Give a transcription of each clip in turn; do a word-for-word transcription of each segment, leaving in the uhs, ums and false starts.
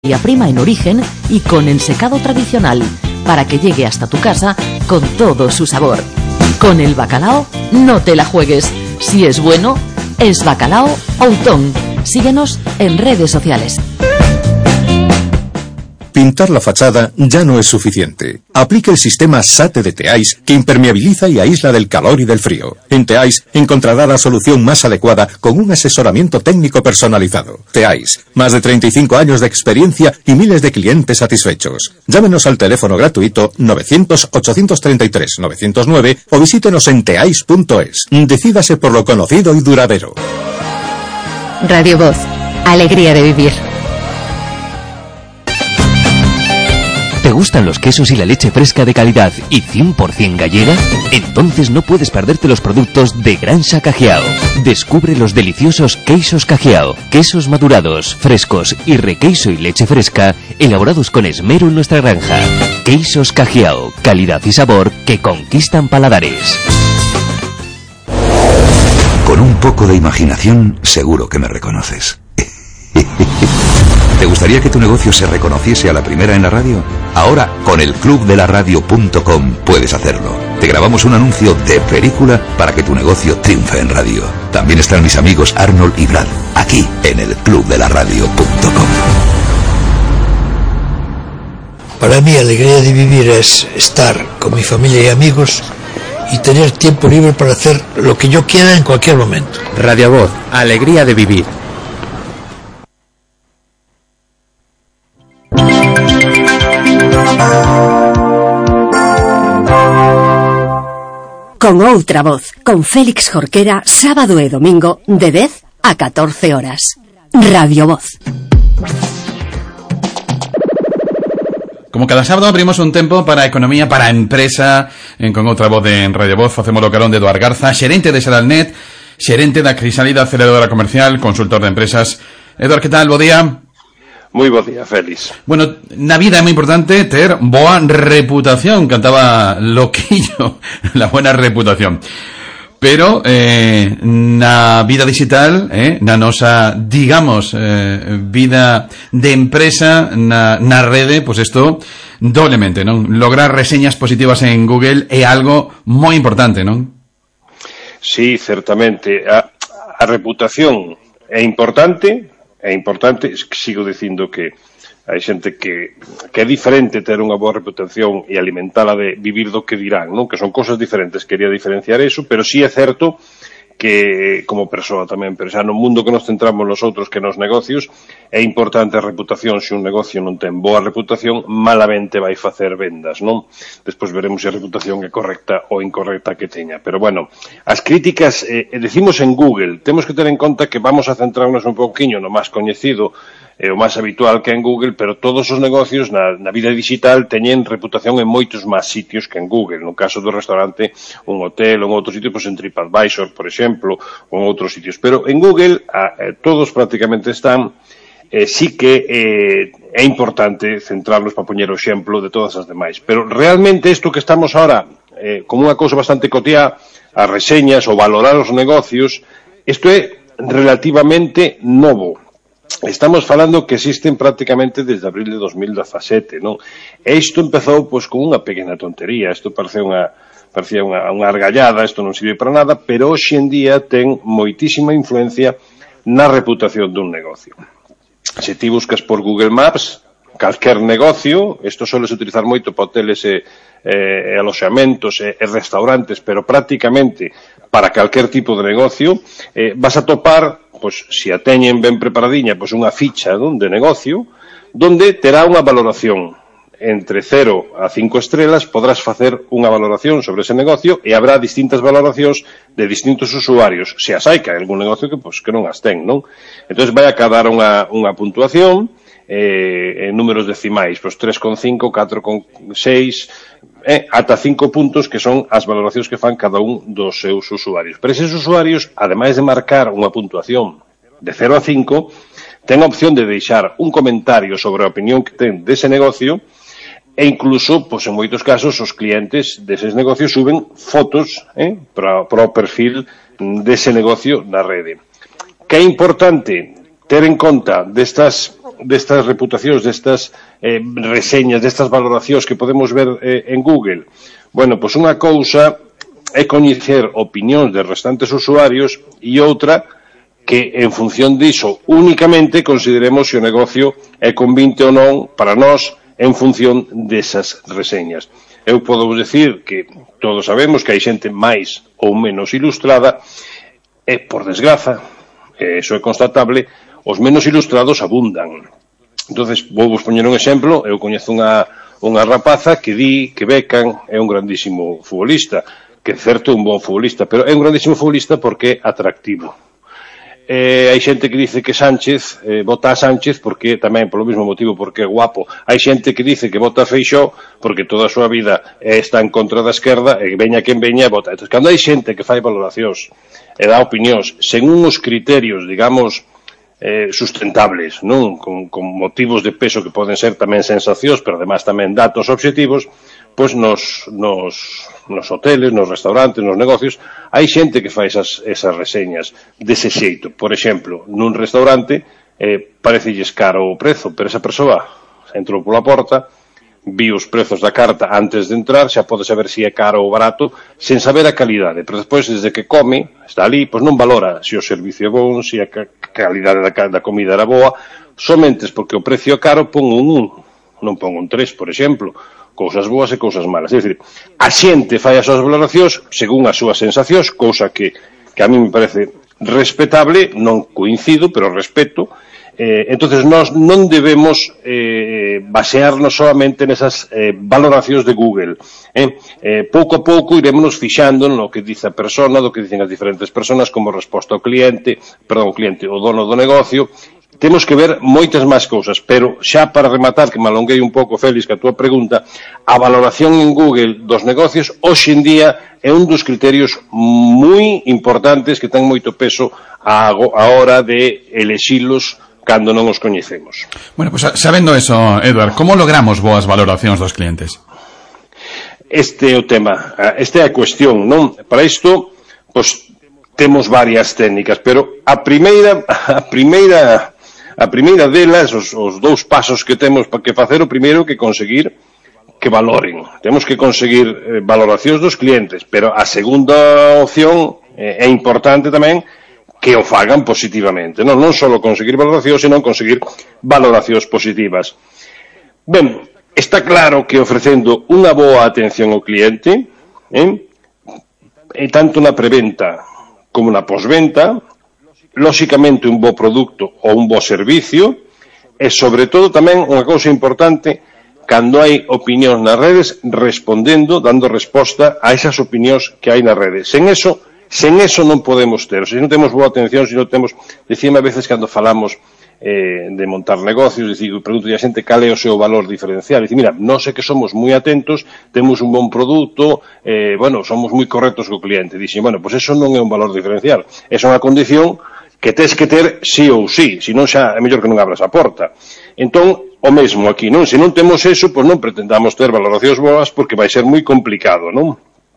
prima en origen y con ensecado tradicional, para que llegue hasta tu casa con todo su sabor. Con el bacalao no te la juegues. Si es bueno, es Bacalao Outón. Síguenos en redes sociales. Pintar la fachada ya no es suficiente. Aplique el sistema SATE de Teais, que impermeabiliza y aísla del calor y del frío. En Teais encontrará la solución más adecuada con un asesoramiento técnico personalizado. Teais, más de treinta y cinco años de experiencia y miles de clientes satisfechos. Llámenos al teléfono gratuito novecientos, ochocientos treinta y tres, novecientos nueve o visítenos en teais punto es. Decídase por lo conocido y duradero. Radio Voz, alegría de vivir. ¿Te gustan los quesos y la leche fresca de calidad y cien por ciento gallega? Entonces no puedes perderte los productos de Granja Cajiao. Descubre los deliciosos queixos Cajiao, quesos madurados, frescos y requeiso y leche fresca, elaborados con esmero en nuestra granja. Queixos Cajiao, calidad y sabor que conquistan paladares. Con un poco de imaginación, seguro que me reconoces. ¿Te gustaría que tu negocio se reconociese a la primera en la radio? Ahora, con el club de la radio punto com puedes hacerlo. Te grabamos un anuncio de película para que tu negocio triunfe en radio. También están mis amigos Arnold y Brad, aquí en el club de la radio punto com. Para mí, alegría de vivir es estar con mi familia y amigos y tener tiempo libre para hacer lo que yo quiera en cualquier momento. Radio Voz, alegría de vivir. Con outra voz, con Félix Jorquera, sábado e domingo, de dez a catorce horas. Radio Voz. Como cada sábado abrimos un tempo para economía, para empresa, en Con outra voz de en Radio Voz, facemos o calón de Eduard Garza, xerente de Seralnet, xerente da Crisálida Aceleradora Comercial, consultor de empresas. Eduard, que tal? Bo día. Moi bo día, Félix. Bueno, na vida é moi importante ter boa reputación, cantaba Loquillo, la buena reputación. Pero eh, na vida digital, eh, na nosa, digamos, eh, vida de empresa, na, na rede, pues isto doblemente, non? Lograr reseñas positivas en Google é algo moi importante, non? Sí, certamente. A, a reputación é importante. É importante, sigo dicindo que hai xente que, que é diferente ter unha boa reputación e alimentala de vivir do que dirán, non? Que son cosas diferentes, quería diferenciar eso, pero sí é certo que, como persoa tamén, pero xa no mundo que nos centramos nos outros que nos negocios, é importante a reputación. Se un negocio non ten boa reputación, malamente vai facer vendas, non? Despois veremos se a reputación é correcta ou incorrecta que teña. Pero bueno, as críticas, eh, decimos en Google, temos que ter en conta que vamos a centrarnos un pouquiño no máis coñecido, é o máis habitual que en Google, pero todos os negocios na, na vida digital teñen reputación en moitos máis sitios que en Google. No caso do restaurante, un hotel ou en outros sitios, pois en TripAdvisor, por exemplo, ou en outros sitios. Pero en Google, a, eh, todos prácticamente están, eh, sí que eh, é importante centrarnos para poñer o exemplo de todas as demais. Pero realmente isto que estamos ahora, eh, como unha cousa bastante cotiá, as reseñas ou valorar os negocios, isto é relativamente novo. Estamos falando que existen prácticamente desde abril de dos mil dezasete, non? E isto empezou pois con unha pequena tontería, isto parece unha parecía unha, unha argallada, isto non sirve para nada, pero hoxe en día ten moitísima influencia na reputación dun negocio. Se ti buscas por Google Maps calquer negocio, isto suele se utilizar moito para hoteles e, e aloxamentos e, e restaurantes, pero prácticamente para calquer tipo de negocio, eh, vas a topar, pois, se a teñen ben preparadiña, pois unha ficha, non, de negocio, donde terá unha valoración entre cero a cinco estrelas, podrás facer unha valoración sobre ese negocio e habrá distintas valoracións de distintos usuarios. Se as hai, que hai algún negocio que, pois, que non as ten, non? Entón, vai a dar unha, unha puntuación eh, en números decimais, pois tres coma cinco, catro coma seis, eh, ata cinco puntos, que son as valoracións que fan cada un dos seus usuarios. Pero eses usuarios, ademais de marcar unha puntuación de cero a cinco, ten a opción de deixar un comentario sobre a opinión que ten dese negocio. E incluso, pois en moitos casos, os clientes deses negocios suben fotos eh, para, para o perfil dese negocio na rede. Que é importante ter en conta destas destas reputacións, destas eh, reseñas, destas valoracións que podemos ver eh, en Google? Bueno, pois unha cousa é coñecer opinións de restantes usuarios e outra que en función diso únicamente consideremos se o negocio é convinte ou non para nós en función desas reseñas. Eu podo vos decir que todos sabemos que hai xente máis ou menos ilustrada e, por desgraza, eso é constatable, os menos ilustrados abundan. Entonces, vou vos poñer un exemplo. Eu coñezo unha, unha rapaza que di que Beckham é un grandísimo futbolista, que certo é un bon futbolista, pero é un grandísimo futbolista porque é atractivo. Eh, hai xente que dice que Sánchez eh, vota a Sánchez porque tamén polo mesmo motivo, porque é guapo. Hai xente que dice que vota a Feixóo porque toda a súa vida eh, está en contra da esquerda e veña quen veña vota. Entón, cando hai xente que fai valoracións e dá opinións sen uns criterios, digamos, eh, sustentables, non? Con, con motivos de peso que poden ser tamén sensacións, pero además tamén datos obxectivos, pois nos, nos, nos hoteles, nos restaurantes, nos negocios, hai xente que fai esas, esas reseñas dese xeito. Por exemplo, nun restaurante eh, parecelles caro o prezo, pero esa persoa entrou pola porta, vi os prezos da carta antes de entrar, xa pode saber se é caro ou barato, sen saber a calidade, pero despois, desde que come, está ali, pois non valora se o servicio é bon, se a calidade da, da comida era boa, somente porque o precio é caro, pon un un, non pon un tres, por exemplo, cousas boas e cousas malas. É dicir, a xente fai as súas valoracións según as súas sensacións, cousa que, que a mí me parece respetable, non coincido, pero respeto. Eh, entonces, nós non debemos eh, basearnos solamente nesas eh, valoracións de Google. Eh? Eh, pouco a pouco iremos fixando no que dice a persona, do que dicen as diferentes personas como resposta ao cliente, perdón, o cliente, o dono do negocio. Temos que ver moitas máis cousas, pero xa para rematar, que me alonguei un pouco, Félix, que a túa pregunta, a valoración en Google dos negocios hoxe en día é un dos criterios moi importantes que ten moito peso a, a hora de elexilos cando non os coñecemos. Bueno, pues sabendo eso, Eduard, como logramos boas valoracións dos clientes? Este é o tema, esta é a cuestión, non? Para isto, pois, temos varias técnicas, pero a primeira, a primeira, a primeira delas, os, os dous pasos que temos para que facer, o primeiro que conseguir que valoren. Temos que conseguir eh, valoracións dos clientes, pero a segunda opción eh, é importante tamén que o fagan positivamente. Non, non só conseguir valoracións, senón conseguir valoracións positivas. Ben, está claro que ofrecendo unha boa atención ao cliente, eh, e tanto na preventa como na posventa, lóxicamente un bo produto ou un bo servicio, e sobre todo tamén unha cousa importante, cando hai opinións nas redes, respondendo, dando resposta a esas opinións que hai nas redes. Sen eso, sen eso non podemos ter. O sea, se non temos boa atención, se non temos, dicíame a veces cando falamos eh, de montar negocios, dicir, pregunto a xente cal é o seu valor diferencial, dicir, mira, non sei que somos moi atentos, temos un bon produto, eh, bueno, somos moi correctos co cliente. Dixen, bueno, pois pues eso non é un valor diferencial, é unha condición que tes que ter sí ou sí, senón xa é mellor que non abras a porta. Entón, o mesmo aquí, non? Se non temos eso, pois non pretendamos ter valoracións boas porque vai ser moi complicado, non?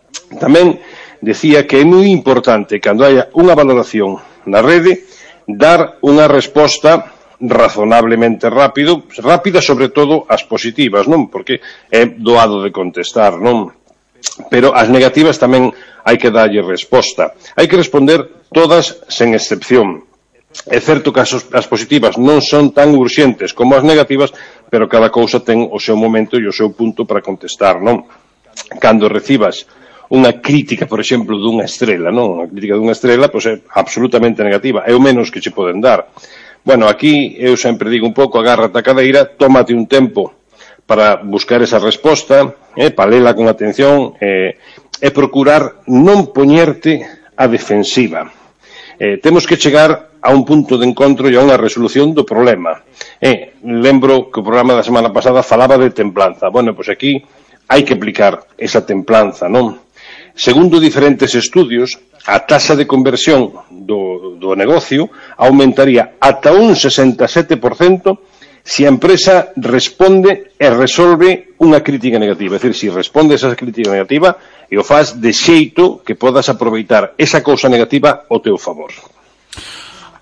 Tamén decía que é moi importante, cando haya unha valoración na rede, dar unha resposta razonablemente rápido, rápida sobre todo as positivas, non? Porque é doado de contestar, non? Pero as negativas tamén hai que darlle resposta. Hai que responder todas sen excepción. É certo que as, as positivas non son tan urxentes como as negativas, pero cada cousa ten o seu momento e o seu punto para contestar, non? Cando recibas unha crítica, por exemplo, dunha estrela, non? Unha crítica dunha estrela, pois é absolutamente negativa, é o menos que che poden dar. Bueno, aquí eu sempre digo un pouco, agárrate a cadeira, tómate un tempo para buscar esa resposta, eh, para lela con atención, eh, e procurar non poñerte a defensiva. Eh, temos que chegar a un punto de encontro e a unha resolución do problema. Eh, lembro que o programa da semana pasada falaba de templanza. Bueno, pois aquí hai que aplicar esa templanza, non? Segundo diferentes estudios, a taxa de conversión do, do negocio aumentaría ata un sesenta e sete por cento se a empresa responde e resolve unha crítica negativa. É dicir, se responde a esa crítica negativa e o faz de xeito que podas aproveitar esa cousa negativa ao teu favor.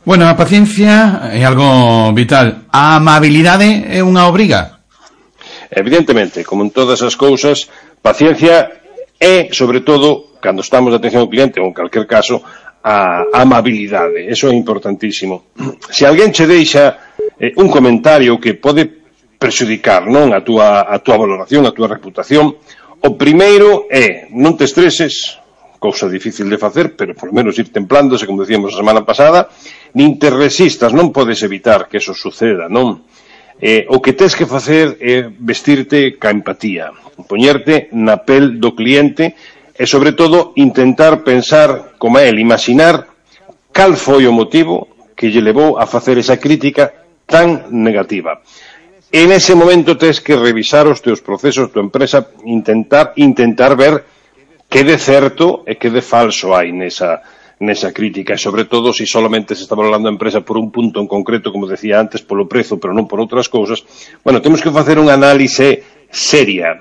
Bueno, a paciencia é algo vital. A amabilidade é unha obriga? Evidentemente, como en todas as cousas, paciencia é, sobre todo, cando estamos de atención ao cliente, ou en calquer caso, a amabilidade. Eso é importantísimo. Se alguén che deixa eh, un comentario que pode prexudicar, non, a túa, a túa valoración, a túa reputación, o primeiro é, non te estreses, cousa difícil de facer, pero por lo menos ir templándose, como decíamos a semana pasada, nin te resistas, non podes evitar que eso suceda, non? Eh, o que tes que facer é vestirte ca empatía, poñerte na pel do cliente e, sobre todo, intentar pensar como a él, imaginar cal foi o motivo que lle levou a facer esa crítica tan negativa. En ese momento tes que revisar os teus procesos, tu empresa, intentar intentar ver que de certo e que de falso hai nesa, nesa crítica, e sobre todo se solamente se está valorando a empresa por un punto en concreto, como decía antes, polo prezo, pero non por outras cousas. Bueno, temos que facer unha análise seria,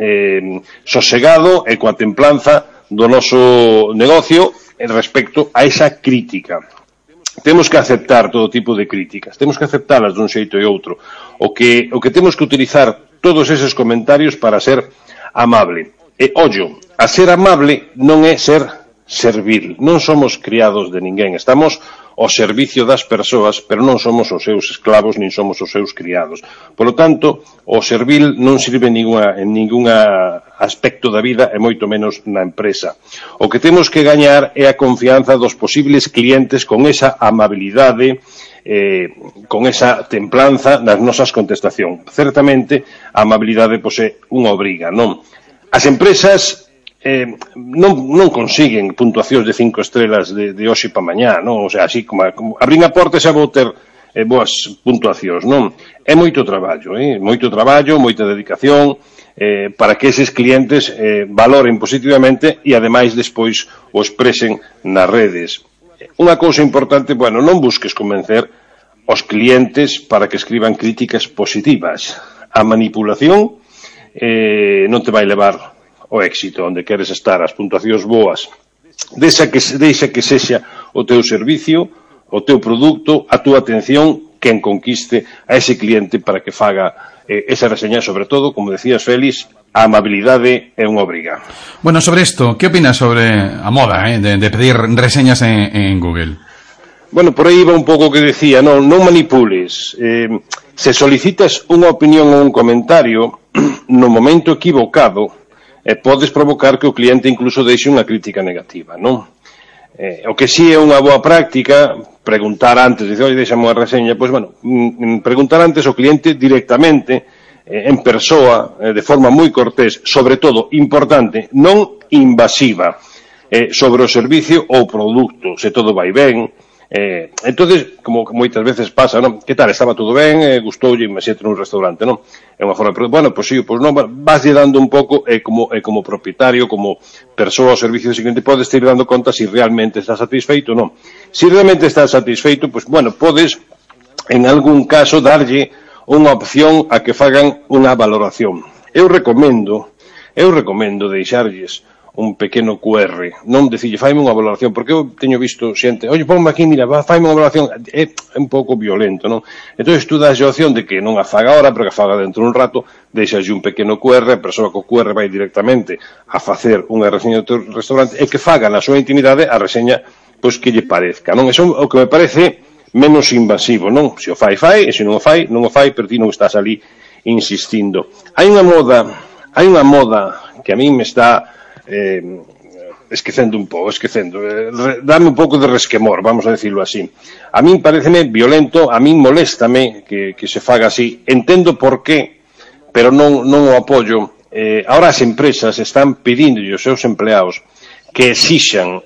eh, sosegado e coa templanza do noso negocio respecto a esa crítica. Temos que aceptar todo tipo de críticas, temos que aceptalas dun xeito e outro. O que, o que temos que utilizar todos eses comentarios para ser amable. E, ollo, a ser amable non é ser servil, non somos criados de ninguén, estamos ao servicio das persoas, pero non somos os seus esclavos, nin somos os seus criados. Por lo tanto, o servil non sirve en ninguna, en ninguna aspecto da vida, e moito menos na empresa. O que temos que gañar é a confianza dos posibles clientes con esa amabilidade, eh, con esa templanza nas nosas contestacións. Certamente, a amabilidade pois, é unha obriga, non? As empresas eh, non, non consiguen puntuacións de cinco estrelas de, de hoxe pa mañá, non? O sea, así como, como abrín a porta xa vou ter eh, boas puntuacións, non? É moito traballo, eh? moito traballo, moita dedicación eh, para que eses clientes eh, valoren positivamente e ademais despois o expresen nas redes. Unha cousa importante, bueno, non busques convencer os clientes para que escriban críticas positivas. A manipulación eh, non te vai levar o éxito onde queres estar, as puntuacións boas. Deixa que, deixa que sexa o teu servicio, o teu produto, a túa atención quen conquiste a ese cliente para que faga eh, esa reseña, sobre todo, como decías, Félix, a amabilidade é unha obriga. Bueno, sobre isto, que opinas sobre a moda eh, de, de pedir reseñas en, en Google? Bueno, por aí iba un pouco que decía, non, non manipules. Eh, se solicitas unha opinión ou un comentario no momento equivocado, e podes provocar que o cliente incluso deixe unha crítica negativa, non? Eh, o que si é unha boa práctica, preguntar antes, dice, oi, deixame unha reseña, pois, bueno, preguntar antes ao cliente directamente, eh, en persoa, eh, de forma moi cortés, sobre todo, importante, non invasiva, eh, sobre o servicio ou produto, se todo vai ben. Eh, entonces, como moitas veces pasa, non? Que tal, estaba todo ben, eh, gustoulle, me siento nun restaurante, non? É unha forma, pero, bueno, pois pues, sí, pois pues non, vas lle dando un pouco, eh, como, eh, como propietario, como persoa ao servicio seguinte, podes ir dando conta se si realmente estás satisfeito ou non. Se si realmente estás satisfeito, pois, pues, bueno, podes, en algún caso, darlle unha opción a que fagan unha valoración. Eu recomendo, eu recomendo deixarlles un pequeno cu erre, non decille, faime unha valoración, porque eu teño visto xente, oye, ponme aquí, mira, faime unha valoración, é un pouco violento, non? Entón, tú das a opción de que non a faga ahora, pero que a faga dentro un rato, deixalle un pequeno cu erre, a persoa co cu erre vai directamente a facer unha reseña do teu restaurante, e que faga na súa intimidade a reseña, pois, que lle parezca, non? Eso é o que me parece menos invasivo, non? Se o fai, fai, e se non o fai, non o fai, pero ti non estás ali insistindo. Hai unha moda, hai unha moda que a mí me está Eh, esquecendo un pouco, esquecendo, eh, dame un pouco de resquemor, vamos a decirlo así. A min pareceme violento, a min moléstame que, que se faga así. Entendo por qué, pero non, non o apoio. Eh, ahora as empresas están pedindo aos seus empleados que exixan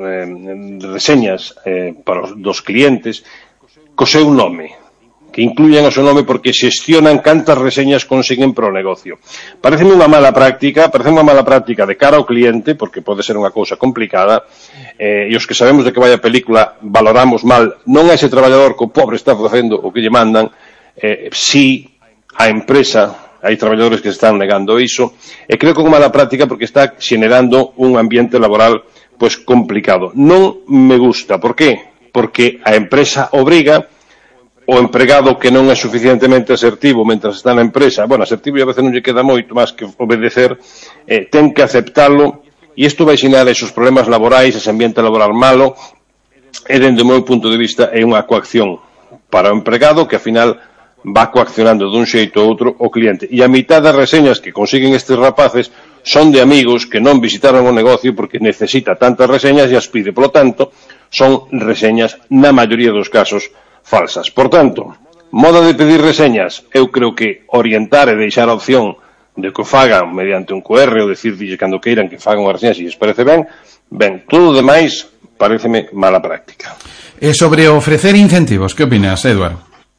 eh, reseñas eh, para os, dos clientes co seu nome, que incluyan o seu nome porque xestionan cantas reseñas consiguen pro negocio. Pareceme unha mala práctica, parece unha mala práctica de cara ao cliente, porque pode ser unha cousa complicada, eh, e os que sabemos de que vai a película valoramos mal, non a ese traballador que o pobre está facendo o que lle mandan, eh, si a empresa, hai traballadores que se están negando iso, e creo que é unha mala práctica porque está xenerando un ambiente laboral pois complicado. Non me gusta, por qué? porque a empresa obriga o empregado que non é suficientemente asertivo mentras está na empresa, bueno, asertivo e a veces non lle queda moito máis que obedecer, eh, ten que aceptalo, e isto vai xinar esos problemas laborais, ese ambiente laboral malo, e dende o meu punto de vista é unha coacción para o empregado que, ao final, va coaccionando dun xeito ou outro o cliente. E a mitad das reseñas que consiguen estes rapaces son de amigos que non visitaron o negocio porque necesita tantas reseñas e as pide. Por lo tanto, son reseñas, na maioría dos casos, falsas. Por tanto, moda de pedir reseñas, eu creo que orientar e deixar a opción de que o fagan mediante un Q R ou decirles cando queiran que fagan unha reseña se lles parece ben, ben, todo o demais pareceme mala práctica. E sobre ofrecer incentivos, que opinas, Eduardo?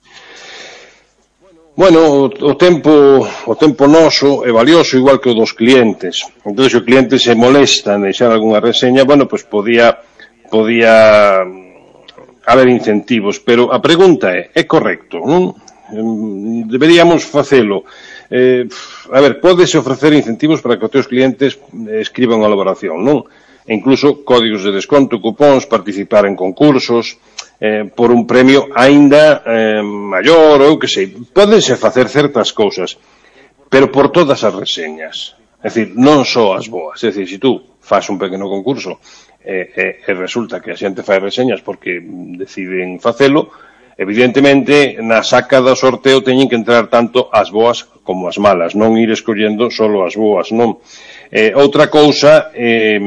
Bueno, o, o tempo o tempo noso é valioso igual que o dos clientes. Entón, se o cliente se molesta en deixar algunha reseña, bueno, pois pues podía podía haber incentivos, pero a pregunta é, é correcto, non? Deberíamos facelo. Eh, a ver, pódese ofrecer incentivos para que os teus clientes escriban unha elaboración, non? E incluso códigos de desconto, cupóns, participar en concursos, eh, por un premio aínda eh, maior, ou que sei. Pódense facer certas cousas, pero por todas as reseñas. É dicir, non só as boas. É dicir, se tú faz un pequeno concurso e, e, e resulta que a xente fai reseñas porque deciden facelo, evidentemente na saca do sorteo teñen que entrar tanto as boas como as malas, non ir escollendo solo as boas, non? Eh, outra cousa é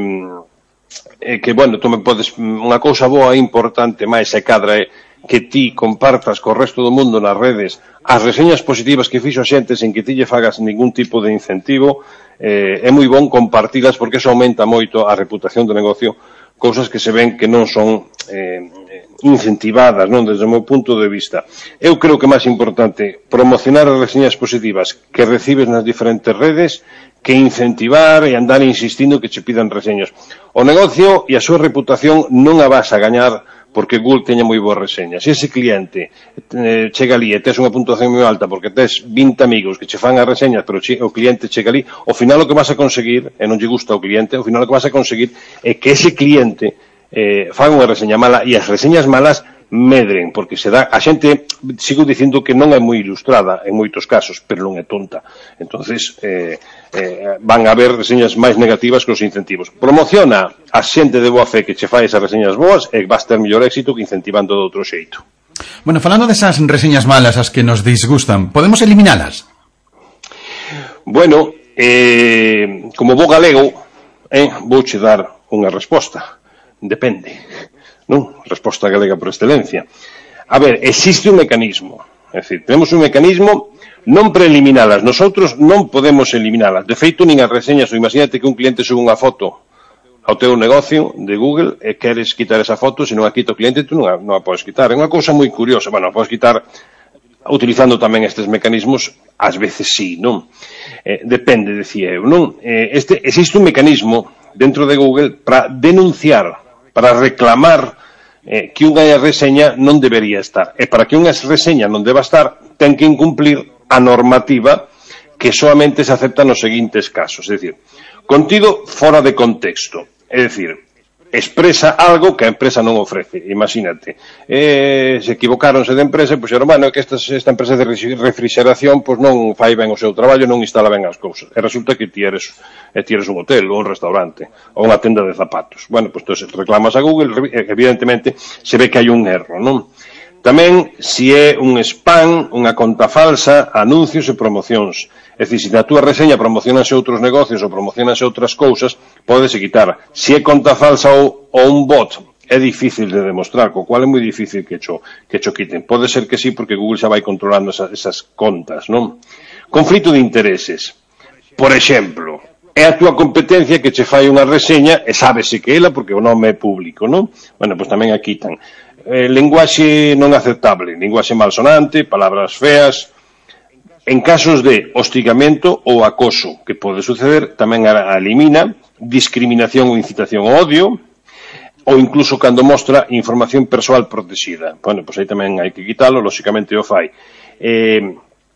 eh, que, bueno, tú me podes, unha cousa boa e importante máis se cadra é que ti compartas co resto do mundo nas redes as reseñas positivas que fixo a xente sen que ti lle fagas ningún tipo de incentivo. Eh, é moi bon compartilas porque eso aumenta moito a reputación do negocio, cousas que se ven que non son eh, incentivadas, non, desde o meu punto de vista. Eu creo que é máis importante promocionar as reseñas positivas que recibes nas diferentes redes que incentivar e andar insistindo que che pidan reseñas. O negocio e a súa reputación non a vas a gañar porque Google teña moi boas reseñas. Se ese cliente eh, chega ali e tes unha puntuación moi alta porque tes vinte amigos que che fan as reseñas, pero che, o cliente chega ali, ao final o que vas a conseguir, e non lle gusta ao cliente, ao final o que vas a conseguir é que ese cliente eh, faga unha reseña mala e as reseñas malas medren, porque se dá, a xente, sigo dicindo que non é moi ilustrada en moitos casos, pero non é tonta. Entonces, eh, eh, van a haber reseñas máis negativas que os incentivos. Promociona a xente de boa fe que che fai esas reseñas boas e vas ter mellor éxito que incentivando de outro xeito. Bueno, falando desas reseñas malas, as que nos disgustan, podemos eliminalas? Bueno, eh, como bo galego, eh, vouche dar unha resposta. Depende. Non? Resposta galega por excelencia. A ver, existe un mecanismo. É dicir, tenemos un mecanismo non para eliminalas. Nosotros non podemos eliminalas. De feito, nin as reseñas. Ou imagínate que un cliente sube unha foto ao teu negocio de Google e queres quitar esa foto, se non a quita o cliente, tú non a, non a podes quitar. É unha cousa moi curiosa. Bueno, a podes quitar utilizando tamén estes mecanismos, ás veces sí, non? Eh, depende, decía eu, non? Eh, este, existe un mecanismo dentro de Google para denunciar, para reclamar eh, que unha reseña non debería estar. E para que unha reseña non deba estar, ten que incumplir a normativa que solamente se acepta nos seguintes casos. É dicir, contido fora de contexto. É dicir, expresa algo que a empresa non ofrece. Imagínate, eh, se equivocáronse de empresa, pois, bueno, que esta, esta empresa de refrigeración pois non fai ben o seu traballo, non instala ben as cousas. E resulta que ti eres, eh, ti eres un hotel ou un restaurante ou unha tenda de zapatos. Bueno, pois entonces reclamas a Google, evidentemente se ve que hai un erro, non? Tamén, se é un spam, unha conta falsa, anuncios e promocións. É dicir, se na túa reseña promocionanse outros negocios ou promocionanse outras cousas, pódese quitar. Se é conta falsa ou, ou un bot, é difícil de demostrar, co cual é moi difícil que cho, que cho quiten. Pode ser que sí, porque Google xa vai controlando esas, esas contas, non? Conflito de intereses. Por exemplo, é a túa competencia que che fai unha reseña e sábese que ela porque o nome é público, non? Bueno, pois tamén a quitan. Eh, lenguaxe non aceptable, lenguaxe malsonante, palabras feas. En casos de hostigamiento ou acoso que pode suceder, tamén a elimina, discriminación ou incitación ao odio, ou incluso cando mostra información persoal protegida. Bueno, pois aí tamén hai que quitalo, lóxicamente o fai. Eh,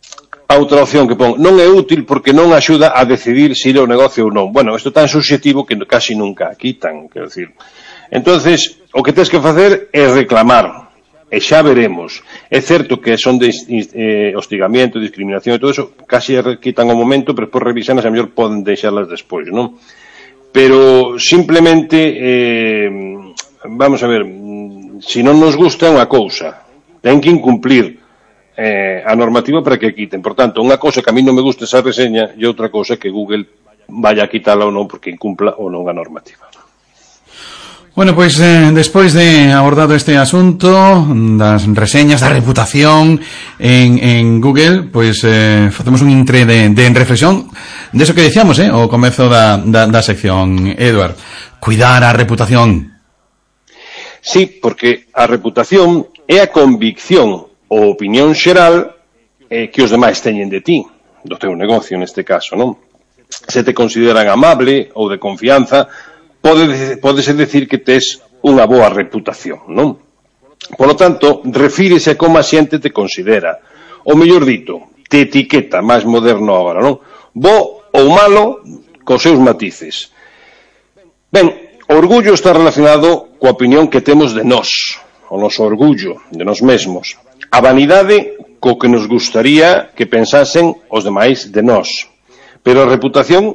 a outra opción que pon, non é útil porque non axuda a decidir se ir ao negocio ou non. Bueno, isto é tan subxetivo que casi nunca a quitan, quero dicir, Entonces, o que tens que facer é reclamar, e xa veremos. É certo que son de eh, hostigamiento, discriminación e todo eso, casi quitan o momento, pero por revisanas a mellor poden deixarlas despois, non? Pero simplemente eh, vamos a ver, se non nos gusta unha cousa, ten que incumplir eh, a normativa para que a quiten. Por tanto, unha cousa que a mí non me gusta esa reseña e outra cousa que Google vaya a quitala ou non porque incumpla ou non a normativa. Bueno, pois, eh, despois de abordado este asunto das reseñas, da reputación en, en Google, pois eh, facemos un intre de, de reflexión de eso que decíamos, eh, ao comezo da, da, da sección, Eduard. Cuidar a reputación. Sí, porque a reputación é a convicción ou opinión xeral eh, que os demais teñen de ti, do teu negocio neste caso, non? Se te consideran amable ou de confianza, pode, pódese decir que tes unha boa reputación, non? Por lo tanto, refírese a como a xente te considera. Ou mellor dito, te etiqueta, máis moderno agora, non? Bo ou malo, cos seus matices. Ben, o orgullo está relacionado coa opinión que temos de nós, o noso orgullo, de nós mesmos. A vanidade, co que nos gustaría que pensasen os demais de nós. Pero a reputación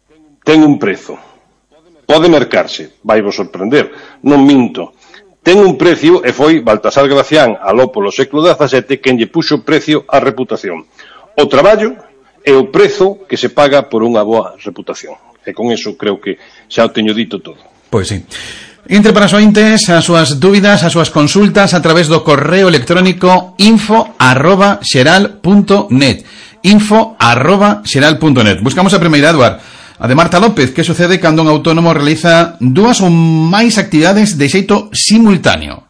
ten un prezo. Pode mercarse, vai vos sorprender, non minto. Ten un precio e foi Baltasar Gracián, aló polo século dezasete, quen lle puxo precio á reputación. O traballo é o prezo que se paga por unha boa reputación. E con eso creo que xa o teño dito todo. Pois sí. Entre para os ointes as súas dúbidas, as súas consultas a través do correo electrónico info arroba xeral punto net. info arroba xeral punto net. Buscamos a primeira, Eduard, a de Marta López. Que sucede cando un autónomo realiza dúas ou máis actividades de xeito simultáneo?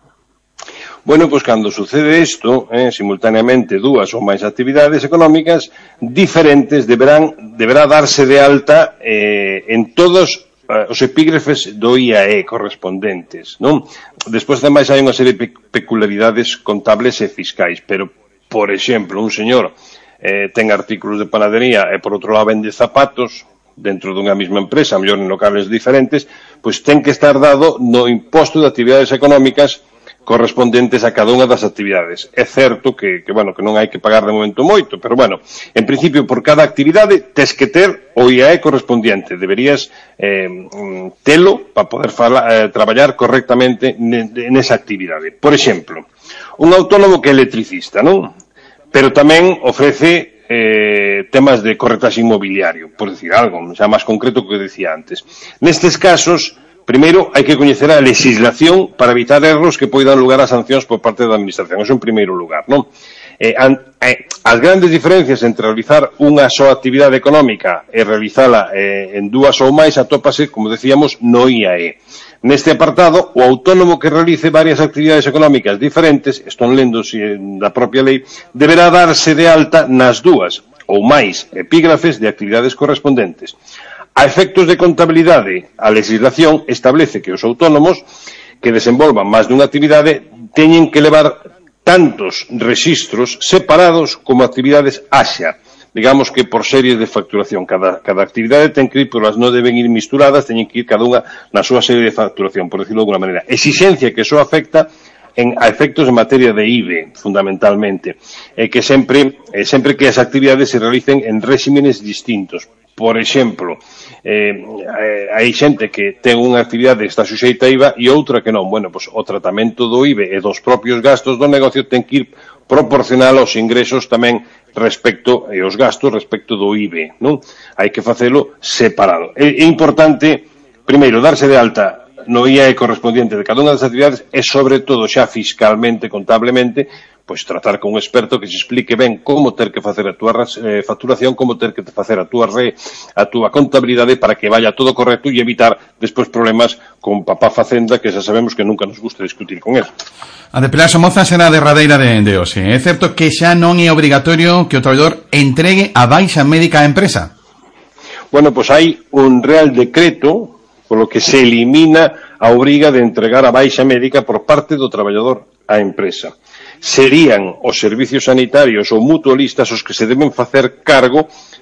Bueno, pois cando sucede isto, eh, simultáneamente dúas ou máis actividades económicas diferentes deberán, deberá darse de alta eh, en todos eh, os epígrafes do I A E correspondentes, non? Despois, ademais, hai unha serie de peculiaridades contables e fiscais, pero, por exemplo, un señor eh, ten artículos de panadería e, por outro lado, vende zapatos dentro dunha mesma empresa, a mellor en locales diferentes, pois ten que estar dado no imposto de actividades económicas correspondentes a cada unha das actividades. É certo que, que, bueno, que non hai que pagar de momento moito, pero, bueno, en principio, por cada actividade tes que ter o I A E correspondiente. Deberías eh, telo para poder fala, eh, traballar correctamente nesa actividade. Por exemplo, un autónomo que é electricista, non? Pero tamén ofrece eh, temas de corretaxe inmobiliario, por decir algo, xa máis concreto que decía antes. Nestes casos, primeiro, hai que coñecer a legislación para evitar erros que poidan lugar a sancións por parte da administración. Eso en primeiro lugar, non? Eh, an, eh, as grandes diferencias entre realizar unha só actividade económica e realizala eh, en dúas ou máis atópase, como decíamos, no I A E. Neste apartado, o autónomo que realice varias actividades económicas diferentes, estón lendo da propia lei, deberá darse de alta nas dúas ou máis epígrafes de actividades correspondentes. A efectos de contabilidade, a legislación establece que os autónomos que desenvolvan máis dunha actividade teñen que levar tantos rexistros separados como actividades haxa. Digamos que por series de facturación. Cada, cada actividade ten que ir, pero as non deben ir misturadas, teñen que ir cada unha na súa serie de facturación, por decirlo de alguna maneira. Exixencia que só afecta en, a efectos en materia de I V E, fundamentalmente, e que sempre, eh, sempre que as actividades se realicen en réximenes distintos. Por exemplo, eh, eh, hai xente que ten unha actividade que está suxeita a I V A e outra que non. Bueno, pois o tratamento do I V E e dos propios gastos do negocio ten que ir proporcional aos ingresos tamén respecto e os gastos respecto do I V E, non? Hai que facelo separado. É, é importante, primeiro, darse de alta no I A E correspondiente de cada unha das actividades e, sobre todo, xa fiscalmente, contablemente, pois tratar con un experto que se explique ben como ter que facer a túa eh, facturación, como ter que facer a túa re, a túa contabilidade para que vaya todo correcto e evitar despois problemas con papá Facenda, que xa sabemos que nunca nos gusta discutir con él. A depilar Somoza será a derradeira de, de hoxe. É certo que xa non é obrigatorio que o traballador entregue a baixa médica á empresa? Bueno, pois hai un real decreto polo que se elimina a obriga de entregar a baixa médica por parte do traballador á empresa. Serían os servicios sanitarios ou mutualistas os que se deben facer cargo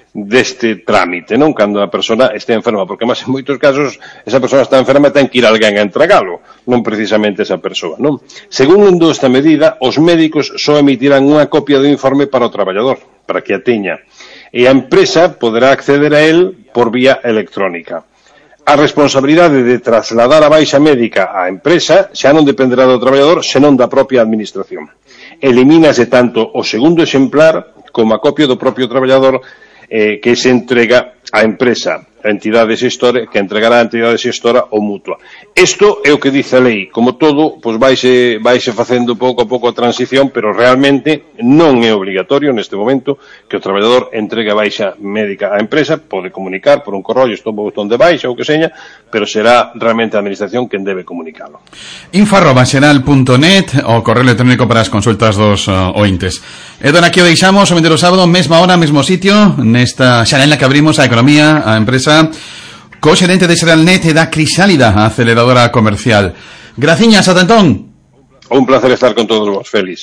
deste trámite, non? Cando a persona este enferma, porque máis en moitos casos esa persona está enferma e ten que ir alguén a entregalo, non precisamente esa persoa, non? Segundo esta medida, os médicos só emitirán unha copia do informe para o traballador, para que a teña, e a empresa poderá acceder a él por vía electrónica. A responsabilidade de trasladar a baixa médica á empresa xa non dependerá do traballador, senón da propia administración. Elimínase tanto o segundo exemplar como a copia do propio traballador eh, que se entrega á empresa, a entidade xestora, que entregará a entidade xestora ou mutua. Isto é o que dice a lei. Como todo, pois vaise, vaise facendo pouco a pouco a transición, pero realmente non é obligatorio neste momento que o traballador entregue a baixa médica á empresa, pode comunicar por un correo, isto un botón de baixa ou que seña, pero será realmente a administración quen debe comunicalo. info arroba xeral punto net o correo electrónico para as consultas dos uh, ointes. E don aquí o deixamos, o vendero sábado, mesma hora, mesmo sitio, nesta xanela que abrimos a economía, a empresa, co xerente de Xeralnet e da Crisálida, a aceleradora comercial. Graciñas, ata entón. Un placer estar con todos vos, Félix.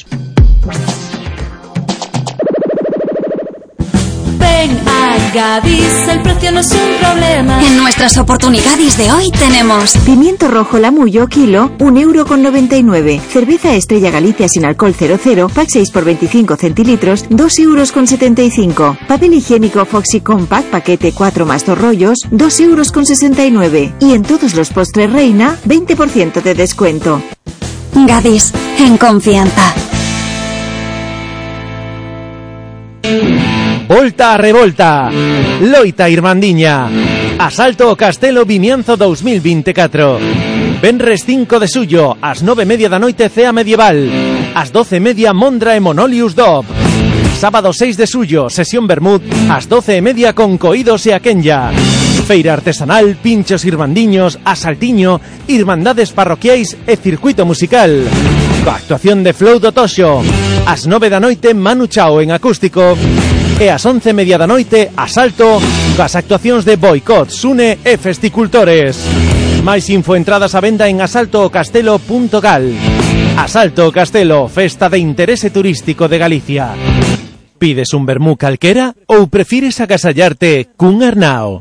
Ven a Gadis, el precio no es un problema. En nuestras oportunidades de hoy tenemos pimiento rojo Lamullo, kilo, un euro con noventa y nueve. Cerveza Estrella Galicia sin alcohol cero cero, pack seis por veinticinco centilitros, dos euros con setenta y cinco. Papel higiénico Foxy Compact, paquete cuatro más dos rollos, dos euros con sesenta y nueve. Y en todos los postres Reina, veinte por ciento de descuento. Gadis, en confianza. Volta a revolta, loita Irmandiña, Asalto ao Castelo Vimianzo dos mil veinticuatro. Venres cinco de suyo, ás nove e media da noite Cea Medieval, ás doce e media Mondra e Monolius Dob. Sábado seis de suyo, sesión Bermud, ás doce e media con Coídos e Aquenya. Feira artesanal, pinchos irmandiños, asaltiño, irmandades parroquiais e circuito musical. Coa actuación de Flow do Toxo, ás nove da noite Manu Chao en acústico. E ás once e media da noite, Asalto, coas actuacións de Boicot, Sune e Festicultores. Máis info entradas a venda en asalto o castelo punto gal. Asalto o Castelo, festa de interese turístico de Galicia. Pides un vermú calquera ou prefires agasallarte cun Arnao?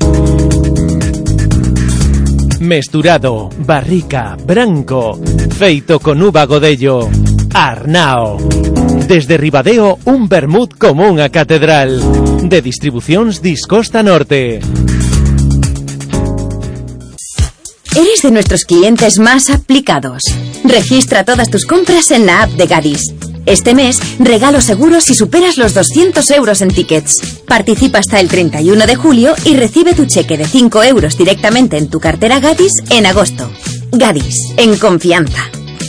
Mesturado, barrica, branco, feito con uva godello. Arnao. Desde Ribadeo, un vermut como unha catedral. De distribucións Discosta Norte. Eres de nuestros clientes más aplicados. Registra todas tus compras en la app de Gadis. Este mes, regalo seguro si superas los doscientos euros en tickets. Participa hasta el treinta y uno de julio y recibe tu cheque de cinco euros directamente en tu cartera Gadis en agosto. Gadis, en confianza.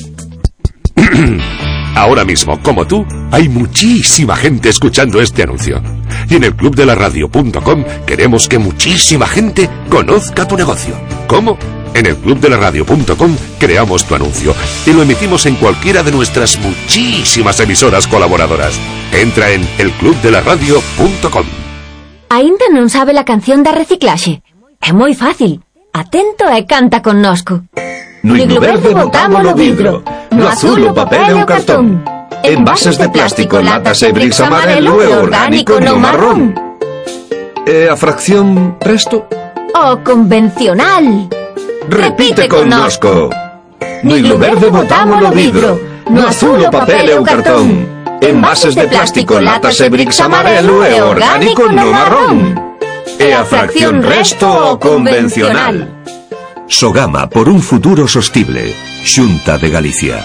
Ahora mismo, como tú, hay muchísima gente escuchando este anuncio. Y en el club de la radio punto com queremos que muchísima gente conozca tu negocio. ¿Cómo? En el club de la radio punto com creamos tu anuncio y lo emitimos en cualquiera de nuestras muchísimas emisoras colaboradoras. Entra en el club de la radio punto com. Ainda non sabe la canción da reciclaxe? É moi fácil. Atento e canta connosco. No himno verde botámolo vidro, no azul o papel e o cartón. Envases de plástico, latas e bricks amarelo e orgánico no marrón. E a fracción resto? O convencional. Repite connosco. No himno verde botámolo vidro, no azul o papel e o cartón. Envases de plástico, latas e bricks amarelo e orgánico no marrón. E a fracción resto o convencional. Sogama por un futuro sostible. Xunta de Galicia.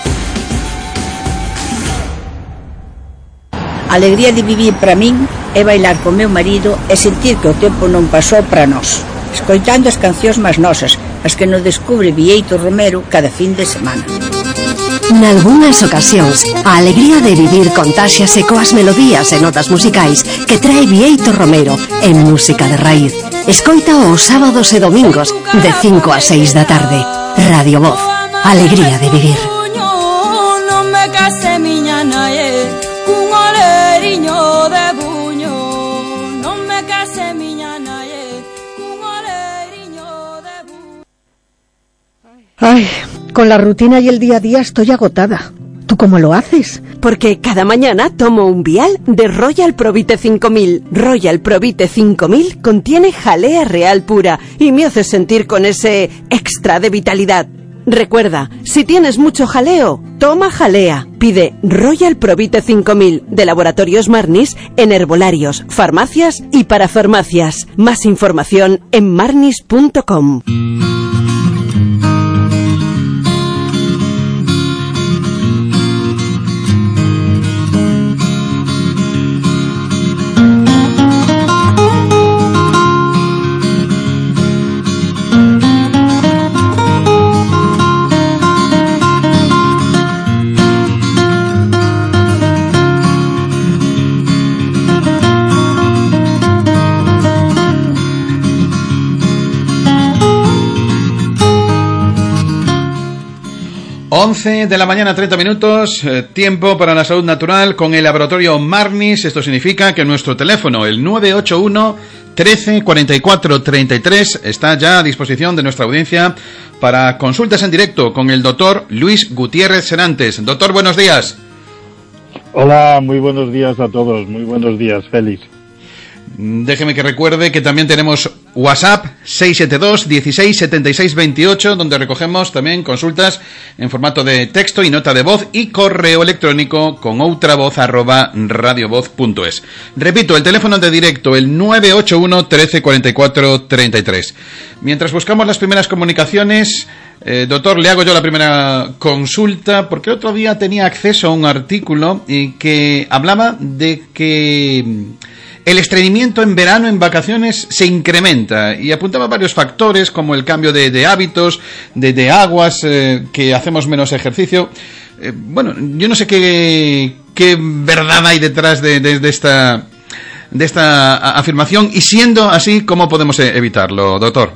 A alegría de vivir para min é bailar con meu marido e sentir que o tempo non pasou para nós, escoitando as cancións máis nosas, as que nos descubre Vieito Romero cada fin de semana. Nalgúnas ocasións, a alegría de vivir contáxiase coas melodías e notas musicais que trae Vieito Romero en música de raíz. Escoita os sábados e domingos de cinco a seis da tarde. Radio Voz, alegría de vivir. Non me case miña nae cun oleriño de buño. Non me case miña nae cun oleriño de buño. Ay, con la rutina y el día a día estoy agotada. ¿Tú cómo lo haces? porque cada mañana tomo un vial de Royal Provite cinco mil. Royal Provite cinco mil contiene jalea real pura y me hace sentir con ese extra de vitalidad. Recuerda, si tienes mucho jaleo, toma jalea. Pide Royal Provite cinco mil de Laboratorios Marnis en herbolarios, farmacias y parafarmacias. Más información en marnis punto com. once de la mañana, treinta minutos, eh, tiempo para la salud natural con el laboratorio Marnis. Esto significa que nuestro teléfono, el nueve ocho uno, trece, cuarenta y cuatro, treinta y tres, está ya a disposición de nuestra audiencia para consultas en directo con el doctor Luis Gutiérrez Serantes. Doctor, buenos días. Hola, muy buenos días a todos, muy buenos días, Félix. Déjeme que recuerde que también tenemos WhatsApp seis siete dos, dieciséis, setenta y seis, veintiocho, donde recogemos también consultas en formato de texto y nota de voz, y correo electrónico con outravoz arroba radiovoz punto es. Repito, el teléfono de directo, el nueve ocho uno, trece, cuarenta y cuatro, treinta y tres. Mientras buscamos las primeras comunicaciones, eh, doctor, le hago yo la primera consulta, porque el otro día tenía acceso a un artículo y que hablaba de que el estreñimiento en verano, en vacaciones, se incrementa, y apuntaba varios factores como el cambio de, de hábitos, de, de aguas, eh, que hacemos menos ejercicio. Eh, bueno, yo no sé qué, qué verdad hay detrás de, de, de esta de esta afirmación, y siendo así, ¿cómo podemos evitarlo, doctor?